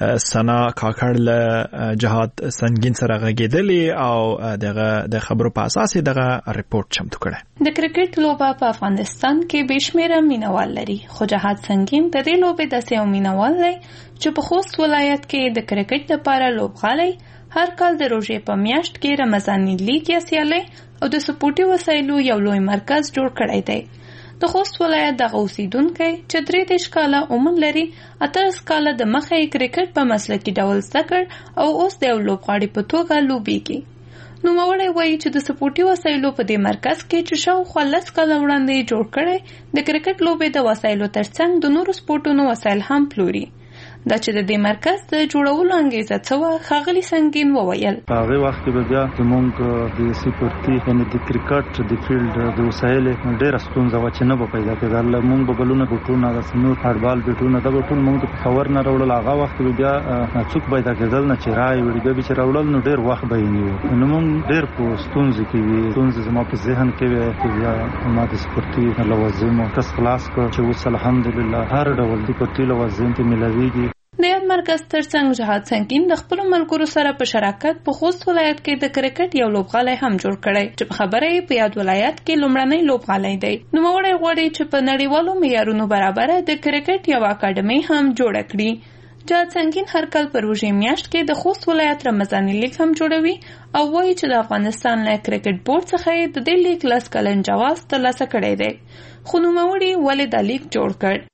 سنا کاکړ له جهاد سنگین سره غږیدلې او د خبرو په اساس دغه ریپورت چمتو کړه. د کرکټ لوبه په افغانستان کې بشمیره مینوال لري. خو جهاد سنگین د دې لوبې د سیو مینوال دی چې په خوست ولایت کې د کرکټ لپاره لوبغاړي هر کال د روژې په میاشت کې رمضاني لیګ یا سیالي او د سپورټي وسایلو یو لوی مرکز جوړ کړی دی. د خوست ولایت د اوسیدونکو چې 3 کاله عمر لري 18 کاله د مخې کرکټ په مسلکي ډول زده کړ او اوس د لوبغاړي په توګه لوبېږي. نو موري وایي چې د سپورټي وسایلو په دې مرکز کې چې شاوخوا 10 کاله وړاندې جوړ کړي د کرکټ لوبې د وسایلو ترڅنګ د نورو سپورټونو وسایل هم پلوري. دا چې د دې مرکز د جوړولو انګیزه څه و خاغلی سنگین وویل. هغه وخت کې بیا زمونږ د سپورتي یعنی د کرکټ د فیلډ د وسایل ډېر ستونزه و چې نه به پیدا کېدل. موږ به بلونه بوټونه د سنور هاربال بوټونه د بوټون موږ په خبر نه راوړل. هغه وخت بیا څوک پیدا کېدل نه چې راي وړي به چې راوړل نو ډېر وخت به نیو. نو موږ ډېر په ستونزه کې وي. ستونزه زما په ذهن کې وي چې بیا ما د سپورتي لوازم کس خلاص کړ چې اوس الحمدلله هر ډول د سپورتي لوازم ته ملويږي. د یاد مرکز ترڅنګ جهاد سنگین د خپل ملګرو سره په شراکت په خوست ولایت کې د کرکټ یو لوبغالی هم جوړ کړی چې په خبره یې په یاد ولایت کې لومړنی لوبغالی دی. نو موږ غواړي چې په نړیوالو معیارونو برابر د کرکټ یو اکاډمي هم جوړ کړي. جهاد سنگین هر کال په روژې میاشت کې د خوست ولایت رمضاني لیګ هم جوړوي او وایي چې د افغانستان له کرکټ بورډ څخه د دې لیګ 10 کلن جواز ترلاسه کړی دی. خو نو موږ ولې د لیګ جوړ کړ.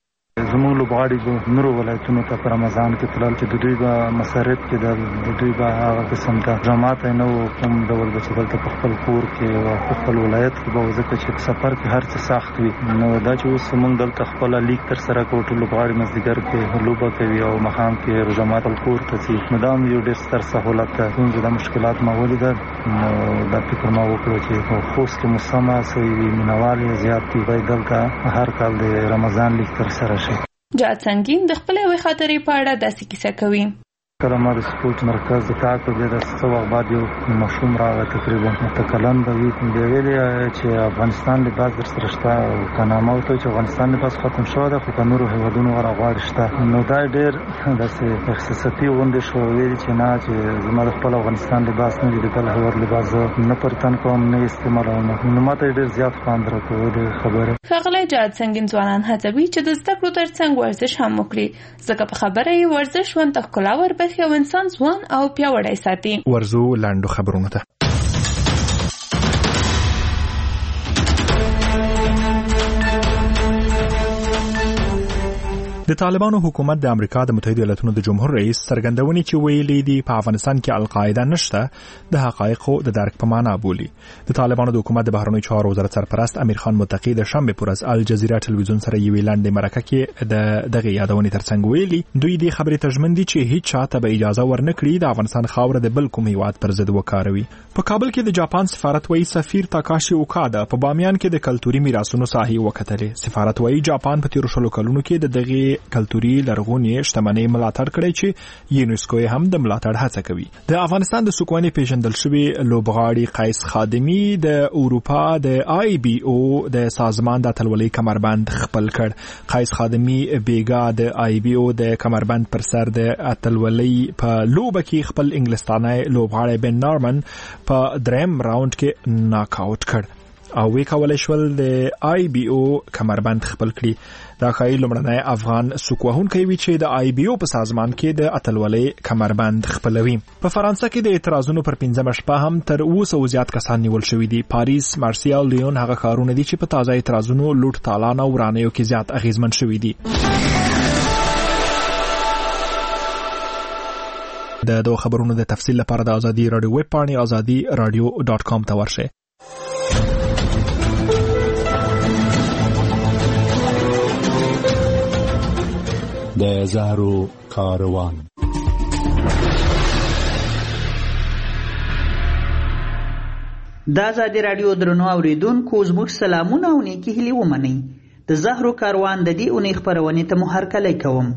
زموږ لوبغاړي به نورو ولایتونو ته په رمضان کې تلل چې د دوی به مصارف کېدل، د دوی به هغه قسم ته جامات نه وو کوم ډول به چې دلته په خپل کور کې او په خپل ولایت کې به ځکه چې سفر کې هر څه سخت وي. نو دا چې اوس موږ دلته خپل لیګ تر سره کوو، ټول لوبغاړي مازدیګر کې لوبه کوي او ماښام کې روژه کور ته ځي. نو دا یو ډېر ستر سهولت ده. څنګه دا مشکلات ما ولیدل نو دا فکر ما وکړ چې خوست کې مسمه سوي مینوال زیات دي، باید دلته هر کال د رمضان لیګ تر سره شي. جهاد سنگین د خپل وی خاطرې په اړه داسې کیسه کوي. کله ما د سپورت مرکز د کار په د څو وخت بعد یو مشوم راغی، تقریبا متکلم به وی ویل چې افغانستان لباس در سره شته او کنامه ته چې افغانستان لباس ختم شو ده، خو په نورو هیوادونو غواړي شته. نو دا ډېر داسې احساساتي غونډه شو، ویل چې نه چې زما د خپل افغانستان لباس نه دی، د هیواد لباس نه پرتن کوم نه استعمالوم. نو ماته ډېر زیات خوند راکوي د خبره. ښاغلی جهاد سنگین ځوانان هڅوي چې د زده کړو ترڅنګ ورزش هم وکړي، ځکه په خبره یې ورزش ژوند ته ښکلا وربخښي او انسان ځوان او پیاوړی ساتي. ورزو لاندو خبرونه ته. د طالبانو حکومت د امریکا د متحده ایالاتونو د جمهور رئیس څرګندونې چې ویلي دي په افغانستان کې القاعده نشته د حقایقو د درک په معنا بولي. د طالبانو د حکومت د بهرنیو چارو وزارت سرپرست امیر خان متقی د شنبه پر ورځ الجزیره ټلویزیون سره یوې لنډې مرکه کې دغه یادونې ترڅنګ ویلي دوی د خبرې ترجمن دي چې هیڅ چاته به اجازه ورنکړي د افغانستان خاوره د بل کوم هیواد پر ضد وکاروي. په کابل کې د جاپان سفارت وایي سفیر تاکاشي اوکادا په بامیان کې د کلتوري میراثونو ساحې وکتلې. سفارت وایي جاپان په 13 کلونو کې د دغه کلتوري لرغونی شتمنۍ ملاتړ کړی چې یونسکو هم د ملاتړ هڅه کوي. د افغانستان د سکواني پیژندل شوی لوبغاړي قیس خادمی د اروپا د IBO د سازمان د اتلولۍ کمربند خپل کړ. قیس خادمی بیګا د IBO د کمربند پر سر د اتلولۍ په لوبه کې خپل انګلستاني لوبغاړي بن نارمن په دریم راوند کې ناک آوټ کړ او وی کولای شول د IBO کمربند خپل کړي. دا ښایي لومړنی افغان سوکوهونکی وي چې د IBO په سازمان کې د اتلولۍ کمربند خپلوي. په فرانسه کې د اعتراضونو پر 15 شپه هم تر 200 زیات کسان نیول شوي دي. پاریس، مارسیال، لیون هغه ښارونه دي چې په تازه اعتراضونو لوټ تالان او ورانیو کې زیات اغیزمن شوي دي. د دوه خبرونو د تفصیل لپاره د ازادي رادیو ویب پاڼې azadi-radio.com ته ورشئ. د زهرو کاروان. د ازادي رادیو درنو اوریدونکو زموږ سلامونه او نیکی هیلې ومنئ. د زهرو کاروان د دې اونۍ خپرونې ته مو هرکلی کوم.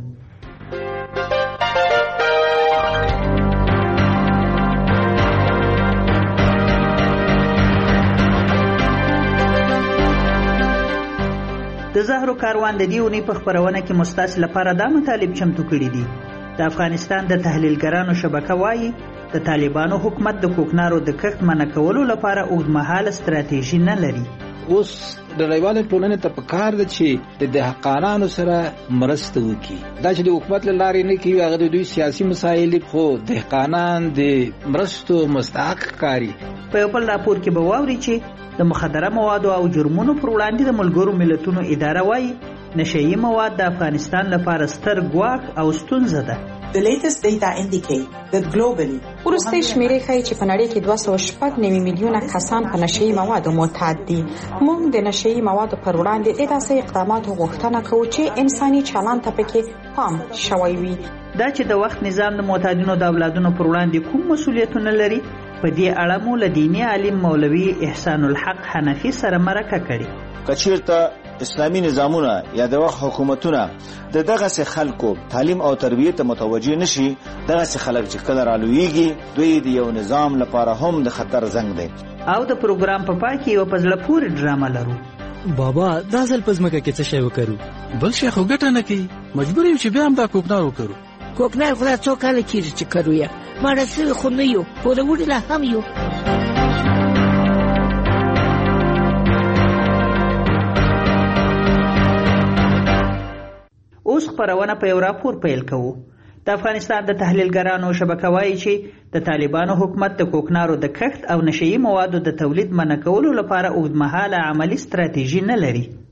د زهرو کاروان د دې اونۍ په خپرونه کې مستاسو لپاره دا مطالب چمتو کړي دي. د افغانستان د تحلیلګرانو شبکه وایي د طالبانو حکومت د کوکنارو د کښت منع کولو لپاره اوږدمهاله ستراتیژي نه لري. اوس د نړیوالې ټولنې ته پکار ده چې د دهقانانو سره مرسته وکړي. دا چې د حکومت له لارې نه کوي هغه د دوی سیاسي مسایل خو دهقانان د مرستو مستحق ښکاري. په یو بل راپور کې به واوري چې د مخدره موادو او جرمونو پر وړاندې د ملګرو ملتونو اداره وایي نشهیي مواد د افغانستان لپاره ستر ګواښ او ستونزه ده. The latest data indicate that globally ورسته شمیرې ښایي چې په نړۍ کې 209 میلیونه کسان په نشهیي موادو معتاد دي. موږ د نشهیي موادو پر وړاندې د داسې اقداماتو غوښتنه کوو چې انساني چلند ته پکې پام شوی وي. دا چې د وخت نظام د معتادینو د اولادونو پر وړاندې کوم مسؤلیتونه لري په دې اړه مو له دیني عالم مولوي احسان الحق حنفي سره مرکه کړې. کچیرته اسلامی نظامونه یا د وخت حکومتونه د دغه سه خلکو تعلیم او تربیت ته متوجه نشي، دغه سه خلک چې کله رالویږي دوی د یو نظام لپاره هم د خطر زنګ دی. او د پروګرام په پای کې یو پزله پورې ډرامه لرو. بابا دا ځل پزمکه کې څه شی وکړو؟ بل شي خو ګټه نه کوي، مجبور یو چې بیا هم دا کوکنار وکړو. کوکنار خو څو کال کېږي چې کړو یا ما رسېږي خو نه یو په وړي لا هم یو. اوس خبرونه په یو راپور پیل کوو. د افغانستان د تحلیلګرانو شبکه وایي چې د طالبانو حکومت د کوکنارو د کښت او نشهیي موادو د تولید منع کولو لپاره اوږدمهاله عملی ستراتیژي نه لري.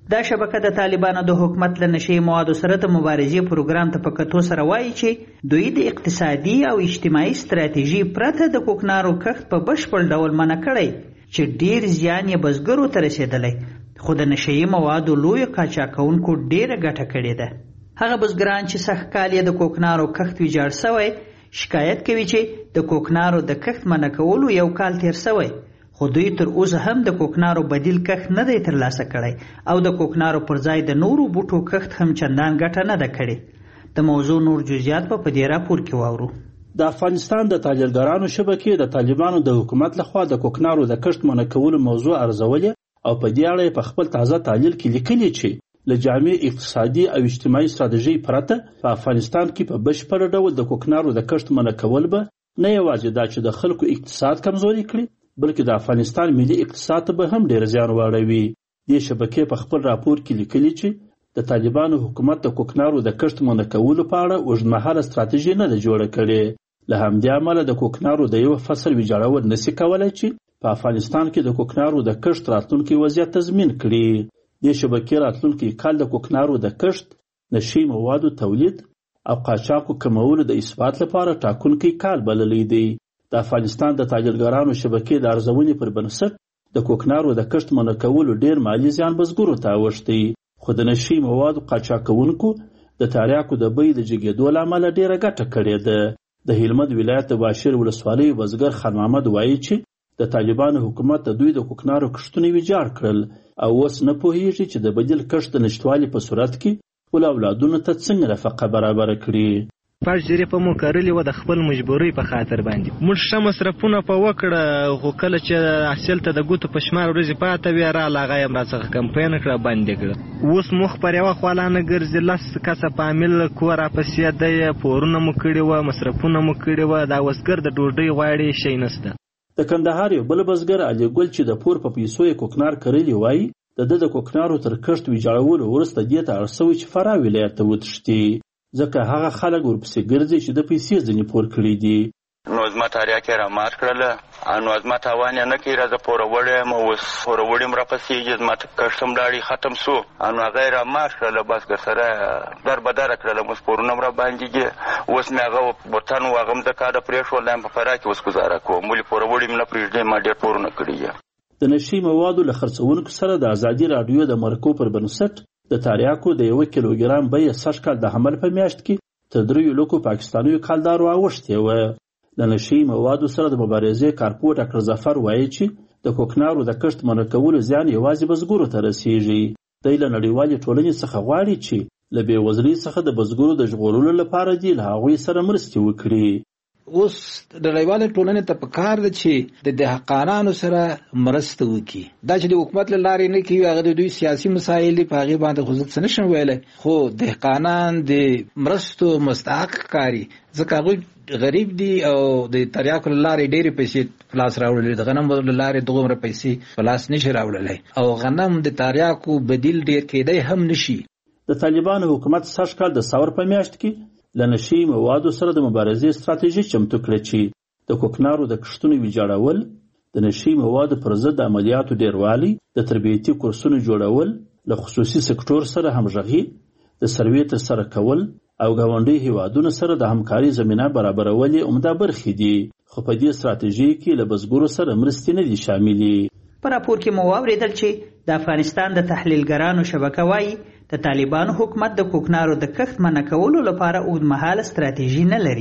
دا شبکه د طالبانو د حکومت له نشي موادو سره د مبارزې پروګرام ته په کتو سره وایي چې دوی د اقتصادي او اجتماعي ستراتیژي پرته د کوکنارو کښت په بشپړ ډول منع کړی چې ډیر زیان یې بزګرو ته رسېدلی، خو د نشي موادو لوی قاچاقونکو ډیره ګټه کړې ده. هغه بزګران چې سږ کال یې د کوکنارو کښت ویجاړ سوی شکایت کوي چې د کوکنارو د کښت منع کولو یو کال تیر سوی، خو دوی تر اوسه هم د کوکنارو بدیل کښت نه دی ترلاسه کړی او د کوکنارو پر ځای د نورو بوټو کښت هم چندان ګټه نه ده کړې. د موضوع نور جزئیات په دې راپور کې واورو. د افغانستان د تاجرګرانو شبکې د طالبانو د حکومت لخوا د کوکنارو د کښت منع کولو موضوع ارزولې او په دې اړه په خپل تازه تحلیل کې لیکلي چې له جامع اقتصادي او اجتماعي ستراتیژۍ پرته په افغانستان کې په بشپړ ډول د کوکنارو د کښت منع کول به نه یوازې دا چې د خلکو اقتصاد کمزوري کړي بلکې د افغانستان ملي اقتصاد ته به هم ډیر زیان واړوي. دې شبکې په خپل راپور کې لیکلي چې د طالبانو حکومت د کوکنارو د کښت منع کولو په اړه اوږدمهاله ستراتیژي نه ده جوړه کړې. له همدې امله د کوکنارو د یو فصل ویجاړول نشي کولای چې په افغانستان کې د کوکنارو د کښت راتلونکي وضعیت تضمین کړي. دې شبکې راتلونکي کال د کوکنارو د کښت، نشي موادو تولید او قاچاقو کمولو د اثبات لپاره ټاکونکی کال بللی دی. د افغانستان د تاجرګرانو شبکې د ارزونې پر بنسټ د کوکنارو د کښت منع کولو ډیر مالی زیان بزګرو ته اوښتی، خو د نشي موادو قاچاقونکو د تریاکو د بیې د جګېدو له امله ډیره ګټه کړې ده. د هلمند ولایت د باشیر ولسوالۍ بزګر خان محمد وایي چې د طالبانو حکومت د دوی د کوکنارو کښتونه ویجاړ کړل او اوس نه پوهیږي چې د بدیل کښت د نشتوالي په صورت کې خپل اولادونو ته څنګه نفقه برابره کړي. پاش زیرې په مو کرلې و د خپل مجبورۍ په خاطر باندې موږ ښه مصرفونه په وکړه، خو کله چې حاصل ته د ګوتو په شمار ورځې پاته وې راله هغه یې راڅخه کمپاین کړه بندې کړه. اوس مخ پر یوه خوا لا نه ګرځي، 10 کسه په عامل کور راپسې دی، پورونه مو کړي وه، مصرفونه مو کړي وه، دا وسګر د ډوډۍ غواړي شی نشته. د کندهار یو بل بزګر علي ګل چې د پور په پیسو یې کوکنار کرلی وایي د کوکنارو تر کښت ویجاړولو وروسته دې ته اړ سوی چې فراه ولایت ته وتښتي، ځکه هغه خلک ورپسې ګرځي چې د پیسې ځینې پور کړي دي. نو زما تاریاک یې رامات کړله، نو زما تاوان یې نه کوي، راځه پوروړی یم، اوس پوروړی م راپسېږي، زما کښت هم لاړې ختم سو، نو هغه یې رامات کړله، بس که سره در بدره کړله، اوس پورونه م راباندې دي، اوس مې هغه وطن و هغه م د کاډه پرېښول، یم په فراه کې اوس ګزاره کوم، ولې پوروړي م نه پرېږدي، ما ډېر پورونه کړي دي. د نشي موادو له خرڅونکو سره د ازادي راډیو د مرکو پر بنسټ د تریاکو د 1 کیلوګرام بیه سږ کال د حمل په میاشت کې تر 3 لکو پاکستانیو کالدارو اوښتې وه. د نشي موادو سره د مبارزې کارپو ډاکټر ظفر وایي چې د کوکنارو د کښت منع کولو زیان یوازې بزګرو ته رسیږي. دی له نړیوالې ټولنې څخه غواړي چې له بېوزلۍ څخه د بزګرو د ژغورلو لپاره دې له هغوی سره مرستې وکړي. اوس د نړیوالې ټولنې ته پکار ده چې د دهقانانو سره مرسته وکړي. دا چې د حکومت له لارې نه کوي هغه د دوی سیاسي مسایل دي، په هغې باندې خو زه څه نشم ویلی، خو دهقانان د مرستو مستحق ښکاري ځکه هغوی غریب دي او د تریاکو له لارې ډېرې پیسې په لاس راوړلې، د غنمو له لارې دغومره پیسې په لاس نشي راوړلی او غنم د تریاکو بدیل ډېر کېدی هم نشي. د طالبانو حکومت سږ کال د ثور په میاشت کې له نشي موادو سره د مبارزې ستراتیژي چمتو کړه چې د کوکنارو د کښتونو ویجاړول، د نشي موادو پر ضد د عملیاتو ډیروالی، د تربیتي کورسونو جوړول، له خصوصي سکتور سره همغږي، د سروې ترسره کول او ګاونډي هیوادونو سره د همکاري زمینه برابرول یې عمده برخې دي، خو په دې ستراتیژي کې له بزګرو سره مرستې نه دي شاملې. په راپور کې مو واورېدل چې د افغانستان د تحلیلګرانو شبکه وایي د طالبانو حکومت د کوکنارو د کښت منع کولو لپاره اوږدمهاله ستراتیژي نه لري.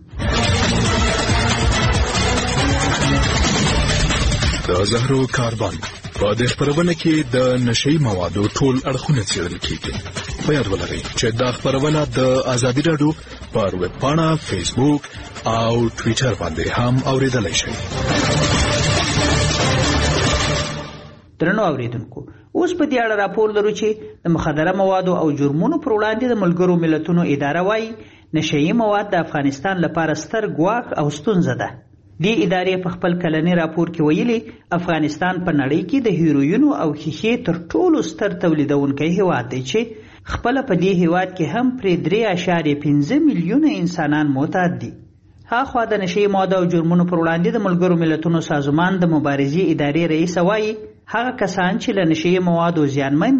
د زهرو کاربن په دې خپرونه کې د نشي موادو ټول اړخونه څېړل کیږي. په یاد ولرئ چې دا خپرونه د ازادي راډیو پر ویب پاڼه، فیسبوک او ټویټر باندې هم اوریدلای شئ. درنو اوریدونکو، اوس په دې اړه راپور لرو چې د مخدره موادو او جرمونو پر وړاندې د ملګرو ملتونو اداره وایي نشهیي مواد د افغانستان لپاره ستر ګواښ او ستونزه ده. دې ادارې په خپل کلني راپور کې ویلي افغانستان په نړۍ کې د هیروینو او ښیښې تر ټولو ستر تولیدونکی هیواد دی چې خپله په دې هیواد کې هم پرې 3.5 میلیونه انسانان معتاد دي. هاخوا د نشهیي موادو او جرمونو پر وړاندې د ملګرو ملتونو سازمان د مبارزې ادارې رئیس وایي هغه کسان چې له نشهیي موادو زیانمن دي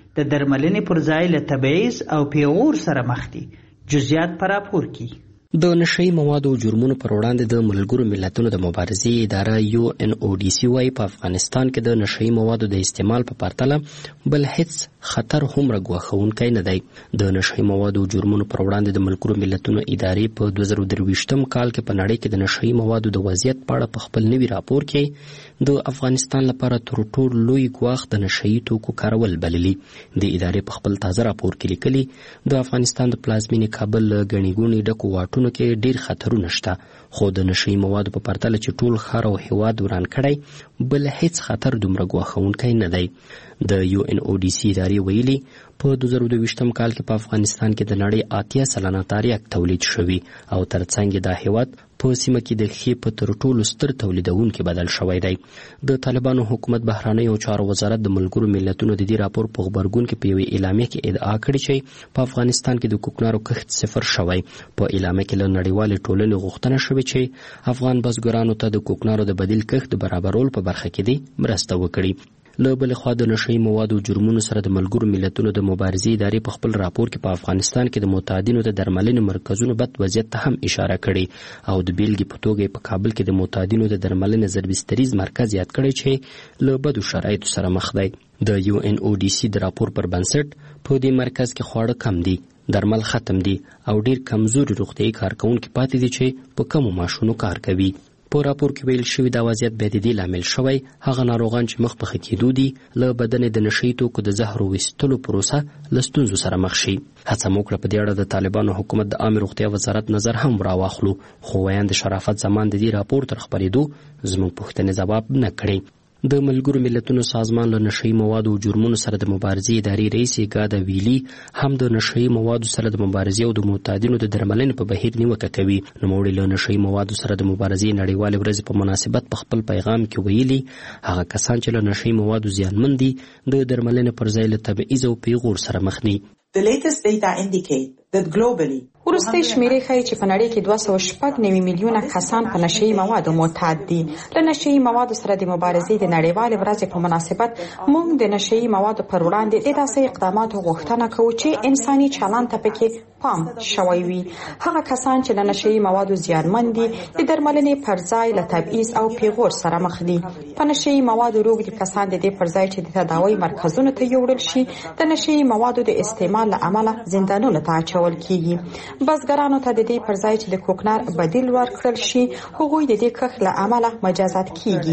د درملنې پر ځای له تبعیض او پیغور سره مخ دي. جزئیات په راپور کې. د نشئی موادو جرمونو پر وړاندې د ملګرو ملتونو د مبارزې اداره UNODC وايي په افغانستان کې د نشئی موادو د استعمال په پرتله بل هیڅ خطر هم راګواښونکی نه دی. د نشئی موادو جرمونو پر وړاندې د ملګرو ملتونو ادارې په 2023 کال کې په نړۍ کې د نشئی موادو د وضعیت په اړه په خپل نوي راپور کې د افغانستان لپاره تر ټولو لوی ګواښ د نشئی توکو کارول بللي. د ادارې په خپل تازه راپور کې لیکلي د افغانستان د پلازمینې کابل له ګڼې ګوڼې ډکو واټونو کې ډیر خطرونه شته، خو د نشئی موادو په پرتله چې ټول ښار او هیواد وران کړی بل هیڅ خطر دومره ګواښونکی نه دی. د UNODC ادارې ویلي په 2022 کال کې په افغانستان کې د نړۍ 80 سلنه تریاک تولید شوی او ترڅنګ دا هیواد په سیمه کې د ښې په تر ټولو ستر تولیدونکي بدل شوی دی. د طالبانو حکومت بهرنیو چارو وزارت د ملګرو ملتونو د دې راپور په غبرګون کې په یوې اعلامیه کې ادعا کړې چې په افغانستان کې د کوکنارو کښت صفر شوی. په اعلامیه کې له نړیوالې ټولنې غوښتنه شوې چې افغان بزګرانو ته د کوکنارو د بدیل کښت برابرولو په برخه کې دې مرسته وکړي. له بلې خوا د نشئی موادو جرمونو سره د ملګرو ملتونو د مبارزې ادارې په خپل راپور کې په افغانستان کې د معتادینو د درملنې مرکزونو بد وضعیت ته هم اشاره کړې او د بیلګې په توګه په کابل کې د معتادینو د درملنې ضربستریز مرکز یاد کړی چې له بدو شرایطو سره مخ دی. د UNODC د راپور پر بنسټ په دې مرکز کې خواړه کم دي، درمل ختم دي او ډیر کمزوري روغتیايي کارکونکي پاتې دي چې په کمو معاشونو کار کوي. په راپور کې ویل شوی دا وضعیت بیا د دې لامل شوی هغه ناروغان چې مخ په ښه کېدو دي له بدن د نشئی توکو د زهرو ویستلو پروسه له ستونزو سره مخ شي. هڅه مو کړه په دې اړه د طالبانو حکومت د عامه روغتیا وزارت نظر هم راواخلو، خو ویاند شرافت زمان د دې راپور تر خپرېدو زموږ پوښتنې ځواب نه کړې. د ملګرو ملتونو سازمان له نشئی موادو جرمونو سره د مبارزې ادارې رئیس ګادا ویلي هم د نشئی موادو سره د مبارزې او د معتادینو د درملنې په بهیر نیوکه کوي. نوموړي له نشئی موادو سره د مبارزې نړیوالې ورځې په مناسبت په خپل پیغام کې ویلي هغه کسان چې له نشئی موادو زیانمن دي د درملنې پر ځای له تبعیض او پیغور سره مخ دي. The latest data indicate that globally وروستۍ شمیرې ښیي چې په نړۍ کې 296 میلیونه کسان په نشئی موادو معتاد دي. له نشئی موادو سره د مبارزې د نړیوالې ورځې په مناسبت موږ د نشئی موادو پر وړاندې د داسې اقداماتو غوښتنه کوو چې انساني چلند ته پکې پام شوی وي. هغه کسان چې له نشئی موادو زیانمن دي د درملنې پر ځای له تبعیض او پیغور سره مخ دي. په نشئی موادو روږدي کسان د دې پر ځای چې د تداوی مرکزونو ته یوړل شي د نشئی موادو د استعمال له امله زندانونو ته اچول کیږي. بزګرانو ته د دې پر ځای چې د کوکنار بدیل ورکړل شي هغوی د دې کښت له امله مجازات کیږي.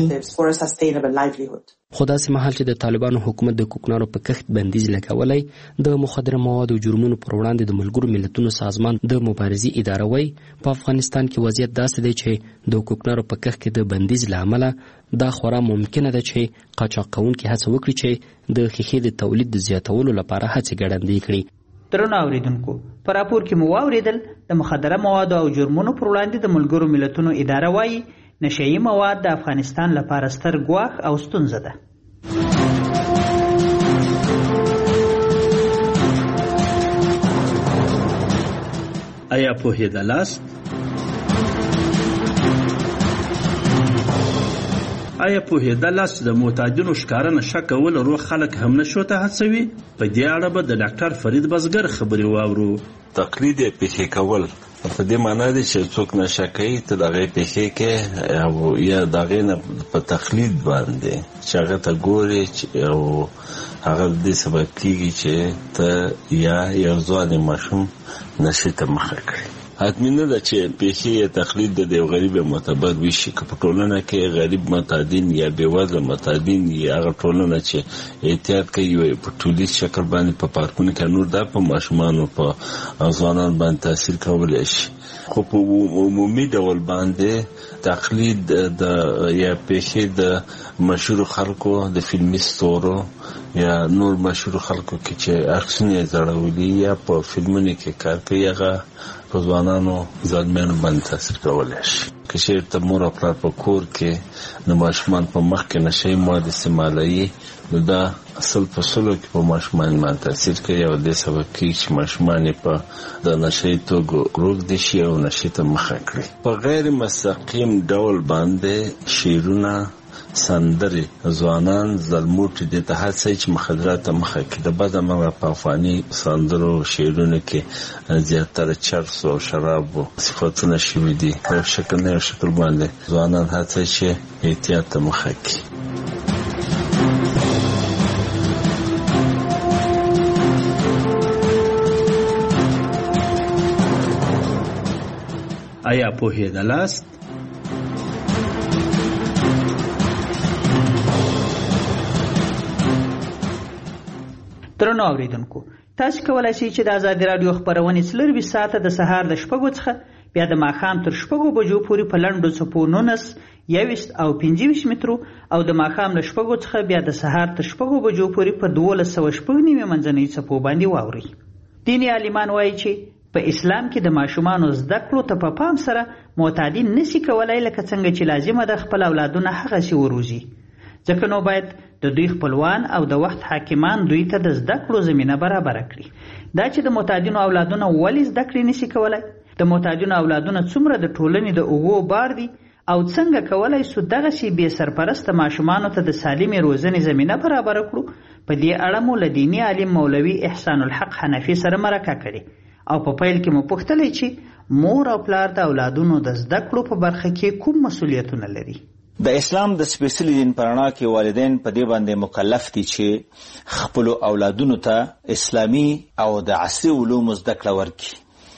خو داسې مهال چې د طالبانو حکومت د کوکنارو په کښت بندیز لګولی د مخدره موادو جرمونو پر وړاندې د ملګرو ملتونو سازمان د مبارزې اداره وایي په افغانستان کې وضعیت داسې دی چې د کوکنارو په کښت کې د بندیز له امله دا خورا ممکنه ده چې قاچاق کوونکي هڅه وکړي چې د ښیښې د تولید د زیاتولو لپاره هڅې ګړندۍ کړي. درنو اوریدونکو په راپور کې مو واوریدل د مخدره موادو او جرمونو پر وړاندې د ملګرو ملتونو اداره وایي نشئی مواد د افغانستان لپاره ستر ګواښ او ستونزه ده. آیا پوهېدلاست؟ آیا پوهېدلاست د معتادینو ښکاره نشه کول روغ خلک هم نشو ته هڅوي؟ په دې اړه به د ډاکټر فرید بزګر خبرې واورو. تقلید یې پیښې کول په دې معنا دی چې څوک نشه کوي ته د هغې پیښې کې او یا د هغې نه په تقلید باندې چې هغه ته ګورې او هغه د دې سبب کېږي چې ته یا یو ځوان ماشوم نشې ته مخه کړي. حتمی نه ده چې پیښې تقلید د یو غریب معتبر وشي که په ټولنه کې غریب معتادین یا بېوزله معتادین یا هغه ټولنه چې احتیاط کوي په ټولیز شکل باندې په پارکونو کې نور دا په ماشومانو په ځوانانو باندې تاثیر کولی شي. خو په عمومي ډول باندې تقلید د یا پیښې د مشهور خلکو د فلمي ستورو یا نور مشهور خلکو کې چې عکسونه یې ځړولي یا په فلمونو کې کار کوي هغه په ځوانانو ځوانانو باندې تاثیر کولی شي. که چېرته مور او پلار په کور کې د ماشومان په مخ کې نشهیي مواد استعمالوي نو دا اصل په سلو کې په ماشومان باندې تاثیر کوي او دې سبب کېږي چې ماشومان یې په د نشهیي توکو روږدي شي او نشې ته مخه کړي. په غیر مستقیم ډول باندې شعرونه، سندرې ځوانان زلموټي دې ته هڅه چې مخدرات مخه کې د بعد موږ په افغاني سندرو شعرونو کې زیاتره چرس او شراب صفاتونه شوي دي په شکل باندې ځوانان هڅه چې احتیاط مخه کې. آیا پوهېدلاست؟ درنو اوریدونکو، تاسو کولی شئ چې د آزادي راډیو خپرونې 24 ساعته د سهار د 6 څخه بیا د ماښام تر 6 بجو پورې په لنډو څپو 19 21 او 25 مترو او د ماښام له 6 څخه بیا د سهار تر 6 بجو پورې په 1290 منځنۍ څپو باندې واورئ. دیني عالمان وایي چې په اسلام کې د ماشومانو زده کړو ته په پام سره معتادین نشي کولای لکه څنګه چې لازمه د خپل اولادونه هغسې وروزي. ځکه نو باید د دوی خپلوان او د وخت حاکمان دوی ته د زده کړو زمینه برابره کړي. دا چې د معتادینو اولادونه ولې زده کړې نشي کولای، د معتادینو اولادونه څومره د ټولنې د اوږو بار دي او څنګه کولای سو دغسې بې سرپرسته ماشومانو ته د سالمې روزنې زمینه برابره کړو، په دې اړه مو له دیني عالم مولوي احسان الحق حنفي سره مرکه کړې او په پیل کې مو پوښتلی چې مور او پلار د اولادونو د زده کړو په برخه کې کوم مسؤلیتونه لري. د اسلام د سپېڅلي دین په رڼا کې والدین په دې باندې مکلف دي چې خپلو اولادونو ته اسلامي او د عصري علومو زده کړه ورکړي.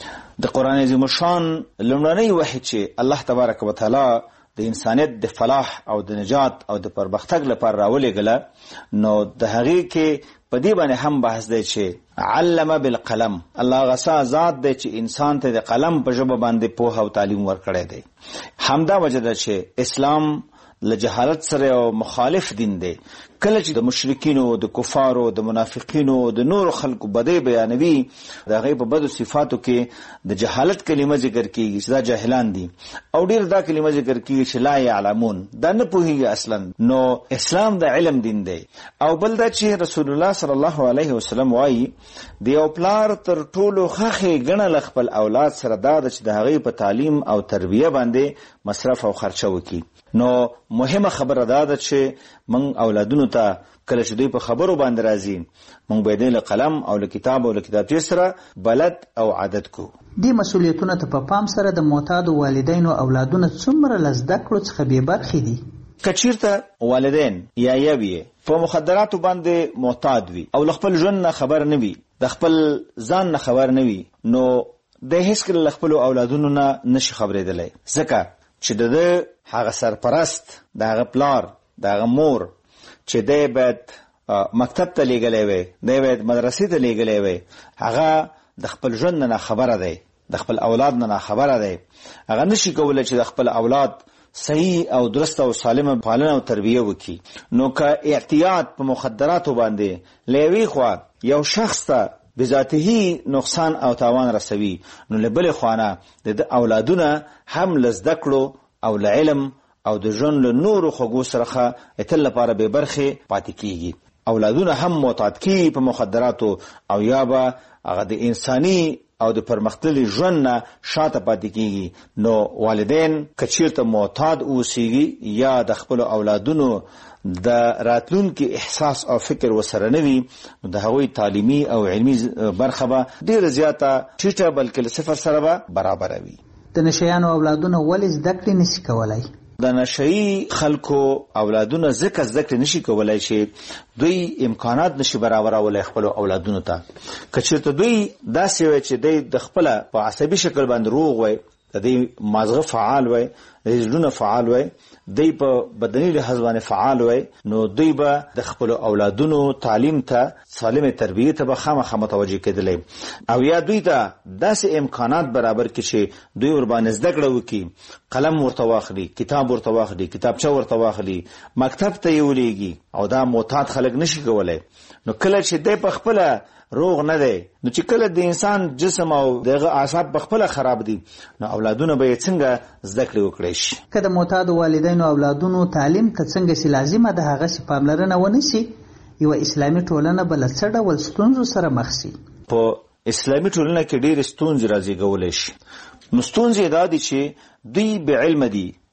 د قرآن عظیم الشان لومړنی وحی چې الله تبارک وتعالی د انسانیت د فلاح او د نجات او د پرمختګ لپاره راولېږله، نو د هغې کې په دې باندې هم بحث دی چې علم بالقلم، الله غسا ذات دی چې انسان ته د قلم په ژبه باندې پوهه او تعلیم ورکړی دی. همدا وجه ده چې اسلام له جهالت سره او مخالف دین دی. کله چې د مشرکینو، د کفارو، د منافقینو، د نورو خلکو بدی بیانوي، د هغې په بدو صفاتو کې د جهالت کلمه ذکر کیږي چې دا جاهلان دي، او ډیر دا کلمه ذکر کیږي چې لا یعلمون، دا نه پوهیږي اصلا. نو اسلام د علم دین دی. او بل دا چې رسول الله صلی الله علیه وسلم وایي د یو پلار تر ټولو ښه ګڼل خپل اولاد سره دا ده چې د هغې په تعلیم او تربیه باندې مصرف او خرچه وکړي. نو مهمه خبره دا ده چې من اولادونو ته کله چې دوی په خبرو باندې راځي، موږ باید له قلم او له کتاب او له کتابچې سره بلد او عادت کو. دې مسؤلیتونه ته په پام سره د معتادو والدینو اولادونه څومره له زده کړو څخه بې برخې دي. که چیرته والدین یا یوی په مخدراتو باندې معتاد وي او له خپل ژوند نه خبر نه وي، د خپل ځان نه خبر نه وي، نو د هیڅکله له خپلو اولادونو نه نشي خبرېدلی، ځکه چې د هغه سرپرست، د هغه پلار، د هغه مور چې دی باید مکتب ته لیږلی وی، دی باید مدرسې ته لیږلی وی، هغه د خپل ژوند نه خبره دی، د خپل اولاد نه خبره دی. هغه نشي کولی چې د خپل اولاد صحیح او درست او سالمه پالنه او تربیه وکړي. نو که اعتیاد په مخدراتو باندې له یوې خوا یو شخص ته بذاته نقصان او تاوان رسوي، نو له بلې خوا نه د اولادونه هم له زده کړو او له علم او د ژوند له نورو خوږو سره تل لپاره بې برخې پاتې کیږي. اولادونه هم معتاد کیږي په مخدراتو او یا به هغه د انساني او د پرمختللي ژوند نه شاته پاتې کیږي. نو والدین که چیرته معتاد اوسیږي یا د خپلو اولادونو د راتلونکي احساس او فکر وسره نه وي، نو د هغوی تعلیمي او علمي برخه به ډېره زیاته ټیټه بلکې له صفر سره به برابره وي. د نشیانو اولادونه ولې زده کړې نشي کولای؟ د نشئی خلکو اولادونه ځکه زده کړې نشي کولای چې دوی امکانات نشي برابرولی خپلو اولادونو ته. که چېرته دوی داسې وی چې دوی د خپله په عصبي شکل باندې روغ وی، د دوی مازغه فعال وی، د زړونه فعال وی، دوی په بدني لحاظ باندې فعال وی، نو دوی به د خپلو اولادونو تعلیم ته، سالمې تربیې ته به خامخا متوجه کېدلی، او یا دوی ته داسې امکانات برابر کړي چې دوی ورباندې زده کړه وکړي، قلم ورته واخلي، کتاب ورته واخلي، کتابچه ورته واخلي، مکتب ته یې ولیږي. او دا معتاد خلک نشي کولی. نو کله چې دی په خپله روغ نه دی، نو چې کله د انسان جسم او دغه اعصاب په خپله خراب دي، نو اولادونه به یې څنګه زده کړې وکړی شي. که د معتادو والدینو اولادونو تعلیم ته څنګه چې لازمه ده هغسې پاملرنه ونه شي، یوه اسلامي ټولنه به له څه ډول ستونزو سره مخ شي؟ په اسلامي ټولنه کې ډېرې ستونزې رازېږولی شي. نو ستونزې دا دي چې دوی بې علمه دي،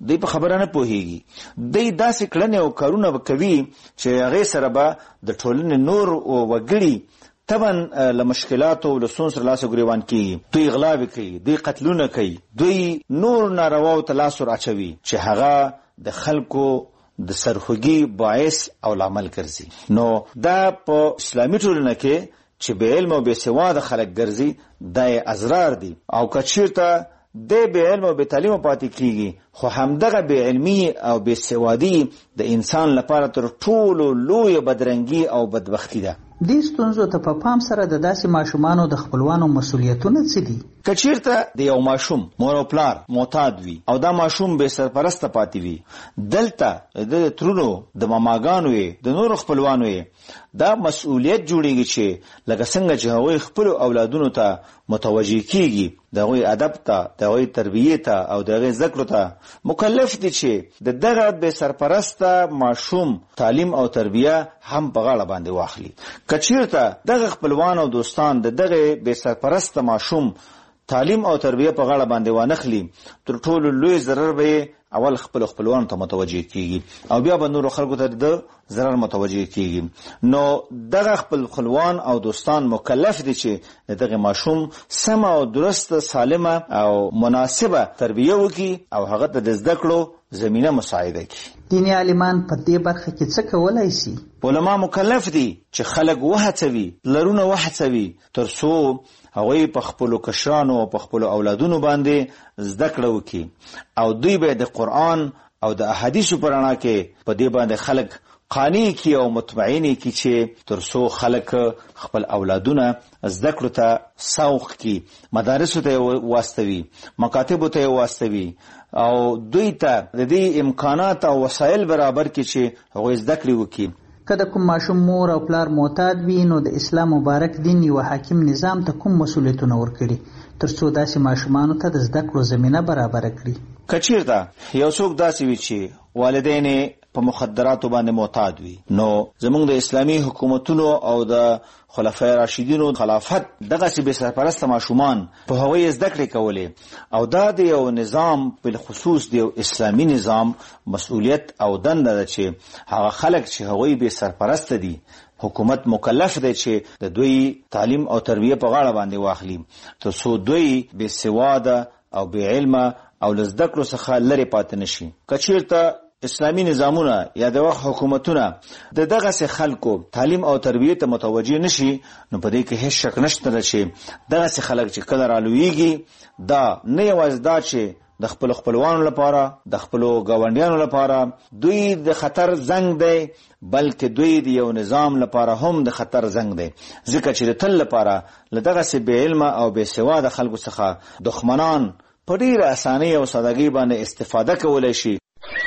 دوی په خبره نه پوهیږي. دوی داسې کړنې او کارونه به کوي چې هغې سره به د ټولنې نور وګړي طبعا له مشکلاتو او له ستونزو سره لاس ګریوان کېږي. دوی غلاوې کوي، دوی قتلونه کوي، دوی نور نارواو ته لاس ور اچوي چې هغه د خلکو د سرخوږي باعث او لامل ګرځي. نو دا په اسلامي ټولنه کې چې بې علم او بې سواده خلک ګرځي دا یې ازرار دي، او که چېرته د بې علم او بې تعلیمه پاتې کېږي خو همدغه بې علمي او بې سوادي د انسان لپاره تر ټولو لویه بدرنګي او بدبختي ده. دې ستونزو ته په پام سره د داسې ماشومانو د خپلوانو مسؤلیتونه څه دي؟ که چېرته د یو ماشوم مور او پلار معتاد وي او دا ماشوم بې سرپرسته پاتې وي، دلته د ترونو د ماماګانو یې د نورو خپلوانو یې دا مسؤلیت جوړیږي چې لکه څنګه چې هغوی خپلو اولادونو ته متوجه کیږي، د هغوی ادب ته، د هغوی تربیې ته او د هغوی زده کړو ته مکلف دي چې د دغه بې سرپرسته ماشوم تعلیم او تربیه هم په غاړه باندې واخلي. که چېرته دغه خپلوان او دوستان د دغه بې سرپرسته ماشوم تعلیم او تربیه په غاړه باندې وانخلي، تر ټولو لوی ضرر به اول خپلوانو ته متوجه کیږي او بیا به نورو خلکو ته د ضرر متوجه کیږي. نو دغه خپلوان او دوستان مکلف دي چې دغه ماشوم سمه او درسته سالمه او مناسبه تربیه وکړي او هغه ته د زده کړو زمینه مساعده کړي. دیني عالمان په دې برخه کې څه کولای شي؟ علما مکلف دي چې خلک وهڅوي، لرونه وهڅوي تر څو هغوی په خپلو کشرانو او په خپلو اولادونو باندې زده کړه وکړي او دوی به د قرآن او د احادیثو په رڼا کې په دې باندې خلک قانع کړي او مطمئن کړي چې تر څو خلک خپل اولادونه زده کړو ته سوق کړي، مدارسو ته واستوي، مکاتبو ته واستوي او دوی ته د دې امکانات او وسایل برابر کړي چې هغوی زده کړې وکړي. که د کوم ماشوم مور او پلار معتاد وي نو د اسلام مبارک دین یو حاکم نظام ته کوم مسؤلیتونه ورکړي تر څو داسې ماشومانو ته د زده کړو زمینه برابره کړي؟ که چېرته یو څوک داسې وي چې والدین په مخدراتو باندې معتاد وي، نو زموږ د اسلامي حکومتونو او د خلفای راشدینو خلافت دغسې بې سرپرسته ماشومان په هغوی زده کړې کولې او دا د یو نظام بالخصوص د یو اسلامي نظام مسؤلیت او دنده ده چې هغه خلک چې هغوی بې سرپرسته دي حکومت مکلف دی چې د دوی تعلیم او تربیه په غاړه باندې واخلي تر څو دوی بې سواده او بې علمه او له زده کړو څخه لرې پاتې نشي. که چېرته اسلامی نظامونه یا د وخت حکومتونه د دغسې خلکو تعلیم او تربیه ته متوجه نشي، نو په دې کې هیڅ شک نشته چې دغسې خلک چې کله رالویږي دا نه یوازې دا چې د خپل خپلوانو لپاره، د خپلو ګاونډیانو لپاره دوی د خطر زنګ دی، بلکې دوی د یو نظام لپاره هم د خطر زنګ دی، ځکه چې د تل لپاره له دغسې بې علمه او بې سواده خلکو څخه دښمنان په ډېره اسانۍ او سادګۍ باندې استفاده کولی شي.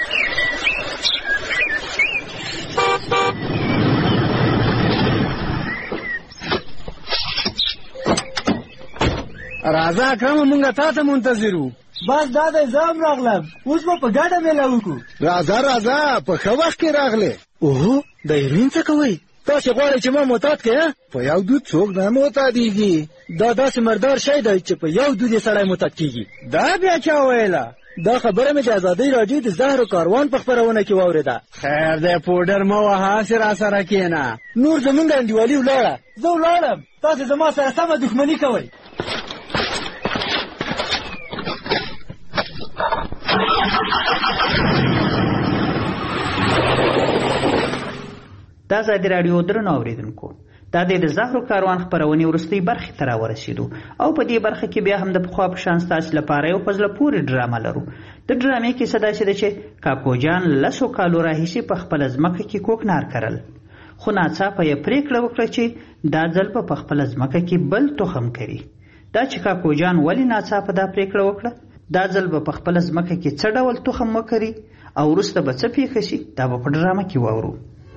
راځه اکرمه مونږ تا ته منتظر وو. بس دا دی زه هم راغلم، اوس به په ګډه میله وکړو. راځه په ښه وخت کې راغلې. اوهو د هیروین څه کوئ؟ تاسې غواړئ چې ما معتاد کړې؟ په یو دود څوک نه معتادېږي. دا داسې مردار شی دی چې په یو دود یې سړی معتاد کېږي. دا بیا چا ویله؟ دا خبره مې د ازادۍ راډیو د زهرو کاروان په خپرونه کې واورېده. خیر دی پوډر مه وهه، هسې راسره کښېنه. نور زمونږ انډیوالي ولاړه. زه ولاړم، تاسې زما سره سمه دښمني کوئ. دا ازادي راډیو درنو اوریدونکو، دا د زهرو کاروان خپرونې وروستۍ برخې ته راورسېدو او په دې برخه کې بیا هم د پخوا په شان ستاسې لپاره یو په زړه پورې ډرامه لرو. د ډرامې کیسه داسې ده چې کاکو جان 10 کالو راهیسې په خپله ځمکه کې کوکنار کرل، خو ناڅاپه یې پرېکړه وکړه چې دا ځل به په خپله ځمکه کې بل تخم کري. دا چې کاکو جان ولې ناڅاپه دا پرېکړه وکړه، دا ځل به په خپله ځمکه کې څه ډول تخم وکري او وروسته به څه پیښه شي، دا به په ډرامه کې واورو.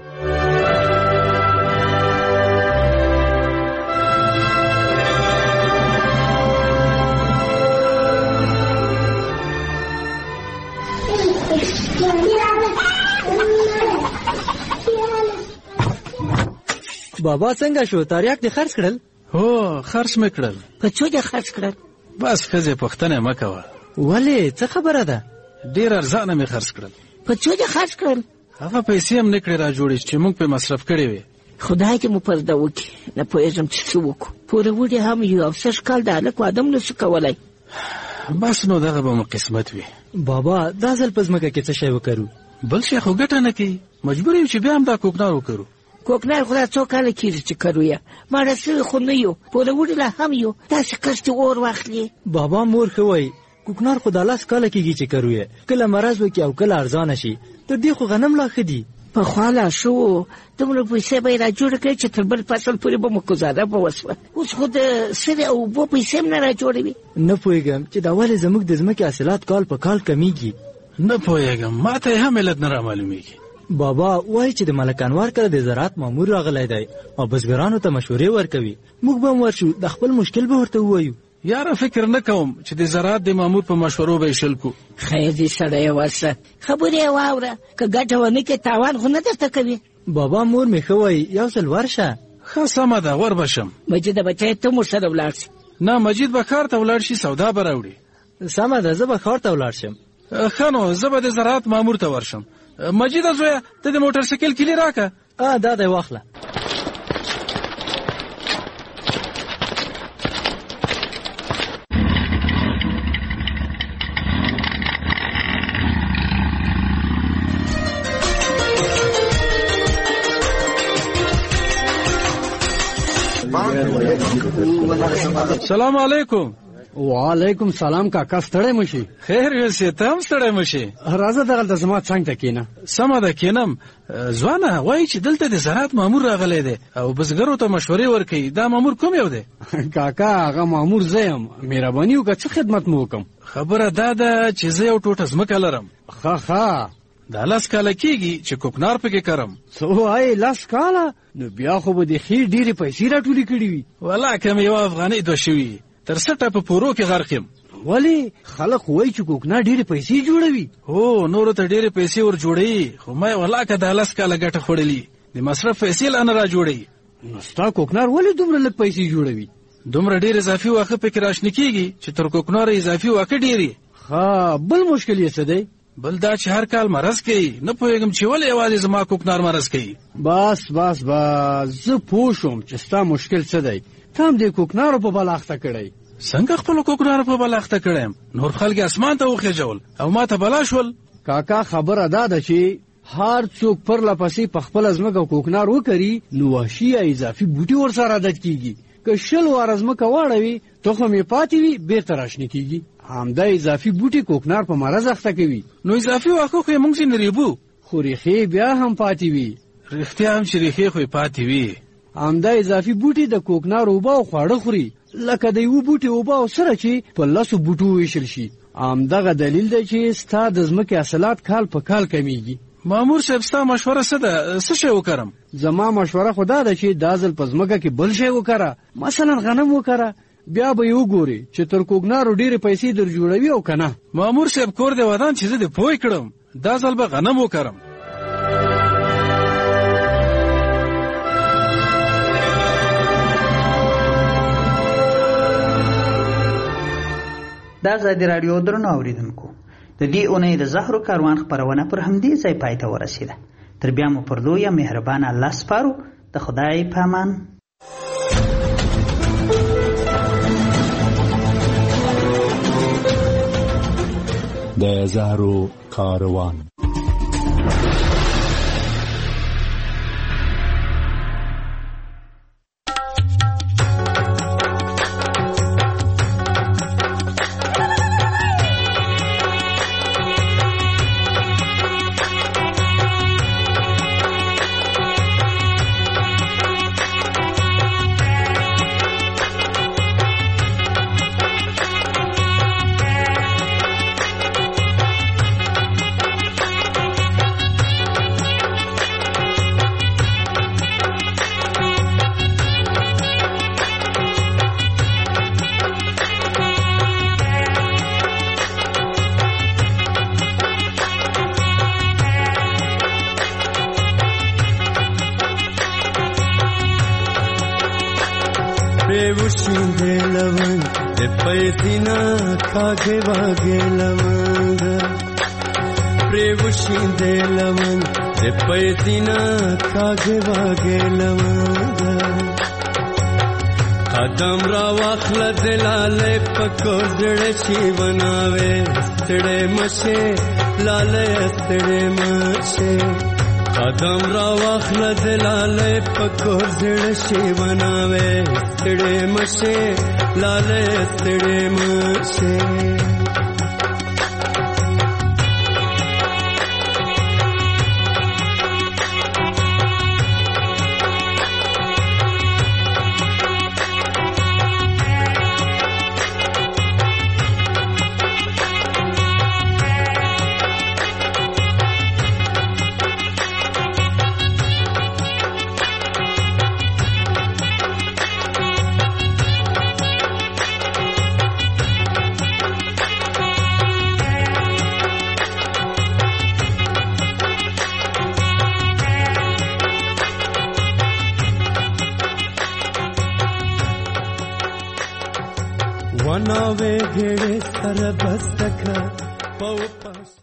بابا څنګه شو؟ تاریاک دې خرڅ کړل؟ هو خرڅ مې کړل. په څو دې خرڅ کړل؟ بس ښځې پوښتنه مه کوه. ولې څه خبره ده؟ ډیر ارزانه مې خرڅ کړل. په څو دې خرڅ کړل؟ هغه پیسې هم نه کړې را جوړې چې موږ په مصرف کړې وې. خدای دې مو پرده وکړي، نه پوهېږم چې څه وکړو. پوروړي هم یو او سږ کال د هلک واده هم نشو کولی. بس نو دغه به مو قسمت وي. بابا دا ځل په ځمکه کې څه شی وکړو؟ بل شی خو ګټه نه کوي، مجبور یو چې بیا هم دا کوکنار وکړو. کوکنار خو دا څو کاله کېږي چې کرو یې، ماړه سوي خو نه یو، پوروړي لا هم یو، داسې کښت اور واخلي. بابا مور ښه وایي کوکنار خو دا 10 کاله کېږي چې کرو یې، کله مرض وکړي او کله ارزانه شي. تر دې خو غنم لا ښه دي. پخوا لا شو دومره پیسې به یې را جوړه کړې چې تر بل فصل پورې به مو ګزاره به وسوه. اوس خو د سرې او اوبو پیسې هم نه را جوړوي. نه پوهېږم چې دا ولې زموږ د ځمکې حاصلات کال په کال کمیږي. نه پوهېږم، ما ته یې هم علت نه را معلومېږي. بابا وایي چې د ملک انوار کله د زراعت مامور راغلی دی او بزګرانو ته مشورې ورکوي. موږ به هم ورشو، د خپل مشکل به ورته ووایو. یاره فکر نه کوم چې د زراعت د مامور په مشورو به یې شل کو. خیر دې سړی ورشه، خبرې یې واوره، که ګټه ونه کړې تاوان خو نه درته کوي. بابا مور مې ښه وایي یو ځل ورشه. ښه سمه ده، ور به شم. مجیده بچی ته مور سره ولاړ شي. نه مجید به ښار ته ولاړ شي، سودا به راوړي. سمه ده، زه به ښار ته ولاړ شم. ښه نو زه به د زراعت مامور ته ورشم. مجیده زویه ته د موټر سایکل کیلي راکه. دا دی واخله. سلام علیکم. وعلیکم سلام کاکا، ستړی مشي؟ خیر یوسې، ته هم ستړی مشي. راځه دغلته زما څنګ ته کښېنه. سمه ده کښېنم. ځوانه وایي چې دلته د زراعت مامور راغلی دی او بزګرو ته مشورې ورکوي. دا مامور کوم یو دی؟ کاکا هغه مامور زه یم. مهرباني وکړه څه خدمت مو وکړم؟ خبره دا ده چې زه یو ټوټه ځمکه لرم. ښه دا 10 کاله کېږي چې کوکنار پکې کرم. څه وایې 10 کاله؟ نو بیا خو به د ښې ډېرې پیسې راټولې کړي وي. والله که مې 1 افغانۍ دوه شوي تر 60 په پورو کې غرق یم. ولې؟ خلک وایي چې کوکنار ډېرې پیسې جوړوي. هو نورو ته ډېرې پیسې ور جوړوي، خو ما والله که دا 10 کاله ګټه خوړلي د مصرف پیسې لا نه را جوړوي. نو ستا کوکنار ولې دومره لږ پیسې جوړوي؟ دومره ډېر اضافي واښه پکې راشنه کېږي چې تر کوکنار اضافي واښه ډېرې. بل مشکل یې څه دی؟ بل دا چې هر کال مرض کوي. نه پوهېږم چې ولې یوازې زما کوکنار مرض کوي. بس زه پوه شوم چې ستا مشکل څه دی. ته هم د کوکنارو په بل اخته کړی. څنګه خپلو کوکنارو په بل اخته کړی؟ نور خلک اسمان ته وخېژول او ما ته بلا شول. کاکا خبره دا ده چې هر څوک پرله پسې په خپله ځمکه کوکنار وکري نو وحشي یا اضافي بوټي ورسره عادت کېږي. که 100 واره ځمکه واړوي تخم یې پاتې وي بېرته راشنه کېږي. همدا اضافي بوټي کوکنار په مرض اخته کوي. نو اضافي واښه خو یې موږ ځینې ریبو، خو ریښې بیا هم پاتې وي. رښتیا هم چې ریښې خو یې پاتې وي. همدا اضافي بوټي د کوکنار اوبه او خواړه خوري، لکه د یوه بوټي اوبه او سره چې په 10 بوټو ویشل شي. همدغه دلیل دی چې ستا د ځمکې حاصلات کال په کال کمیږي. مامور صاحب ستا مشوره څه ده؟ څه شی وکړم؟ زما مشوره خو دا ده چې دا ځل په ځمکه کې بل شی وکړه، مثلا غنم وکړه. بیا به یې وګورې چې تر کوکنارو ډېرې پیسې در جوړوي او که نه. مامور صاحب کور دی ودان چې زه دې پوه کړم. دا ځل به غنم وکړم. دا ازادي راډیو درنو اوریدونکو، د دې اونۍ د زهرو کاروان خپرونه پر همدې ځای پای ته ورسېده. تر بیا مو پر لویه مهربانه الله سپارو. د خدای په امان. د زهرو کاروان. बेवुशिंदे लवंग ते पैदिना खागे वागे लवंग پریوشیندې لونګ د پیدینا کاږه واګه لونګ قدم را واخله دلاله پکور جړې شي بناوي ستړې مشه لاله ستړې مشه قدم را واخله دلاله پکور جړې شي بناوي ستړې مشه لاله ستړې مشه वनावे घेड़े सर बस्तक पौ पास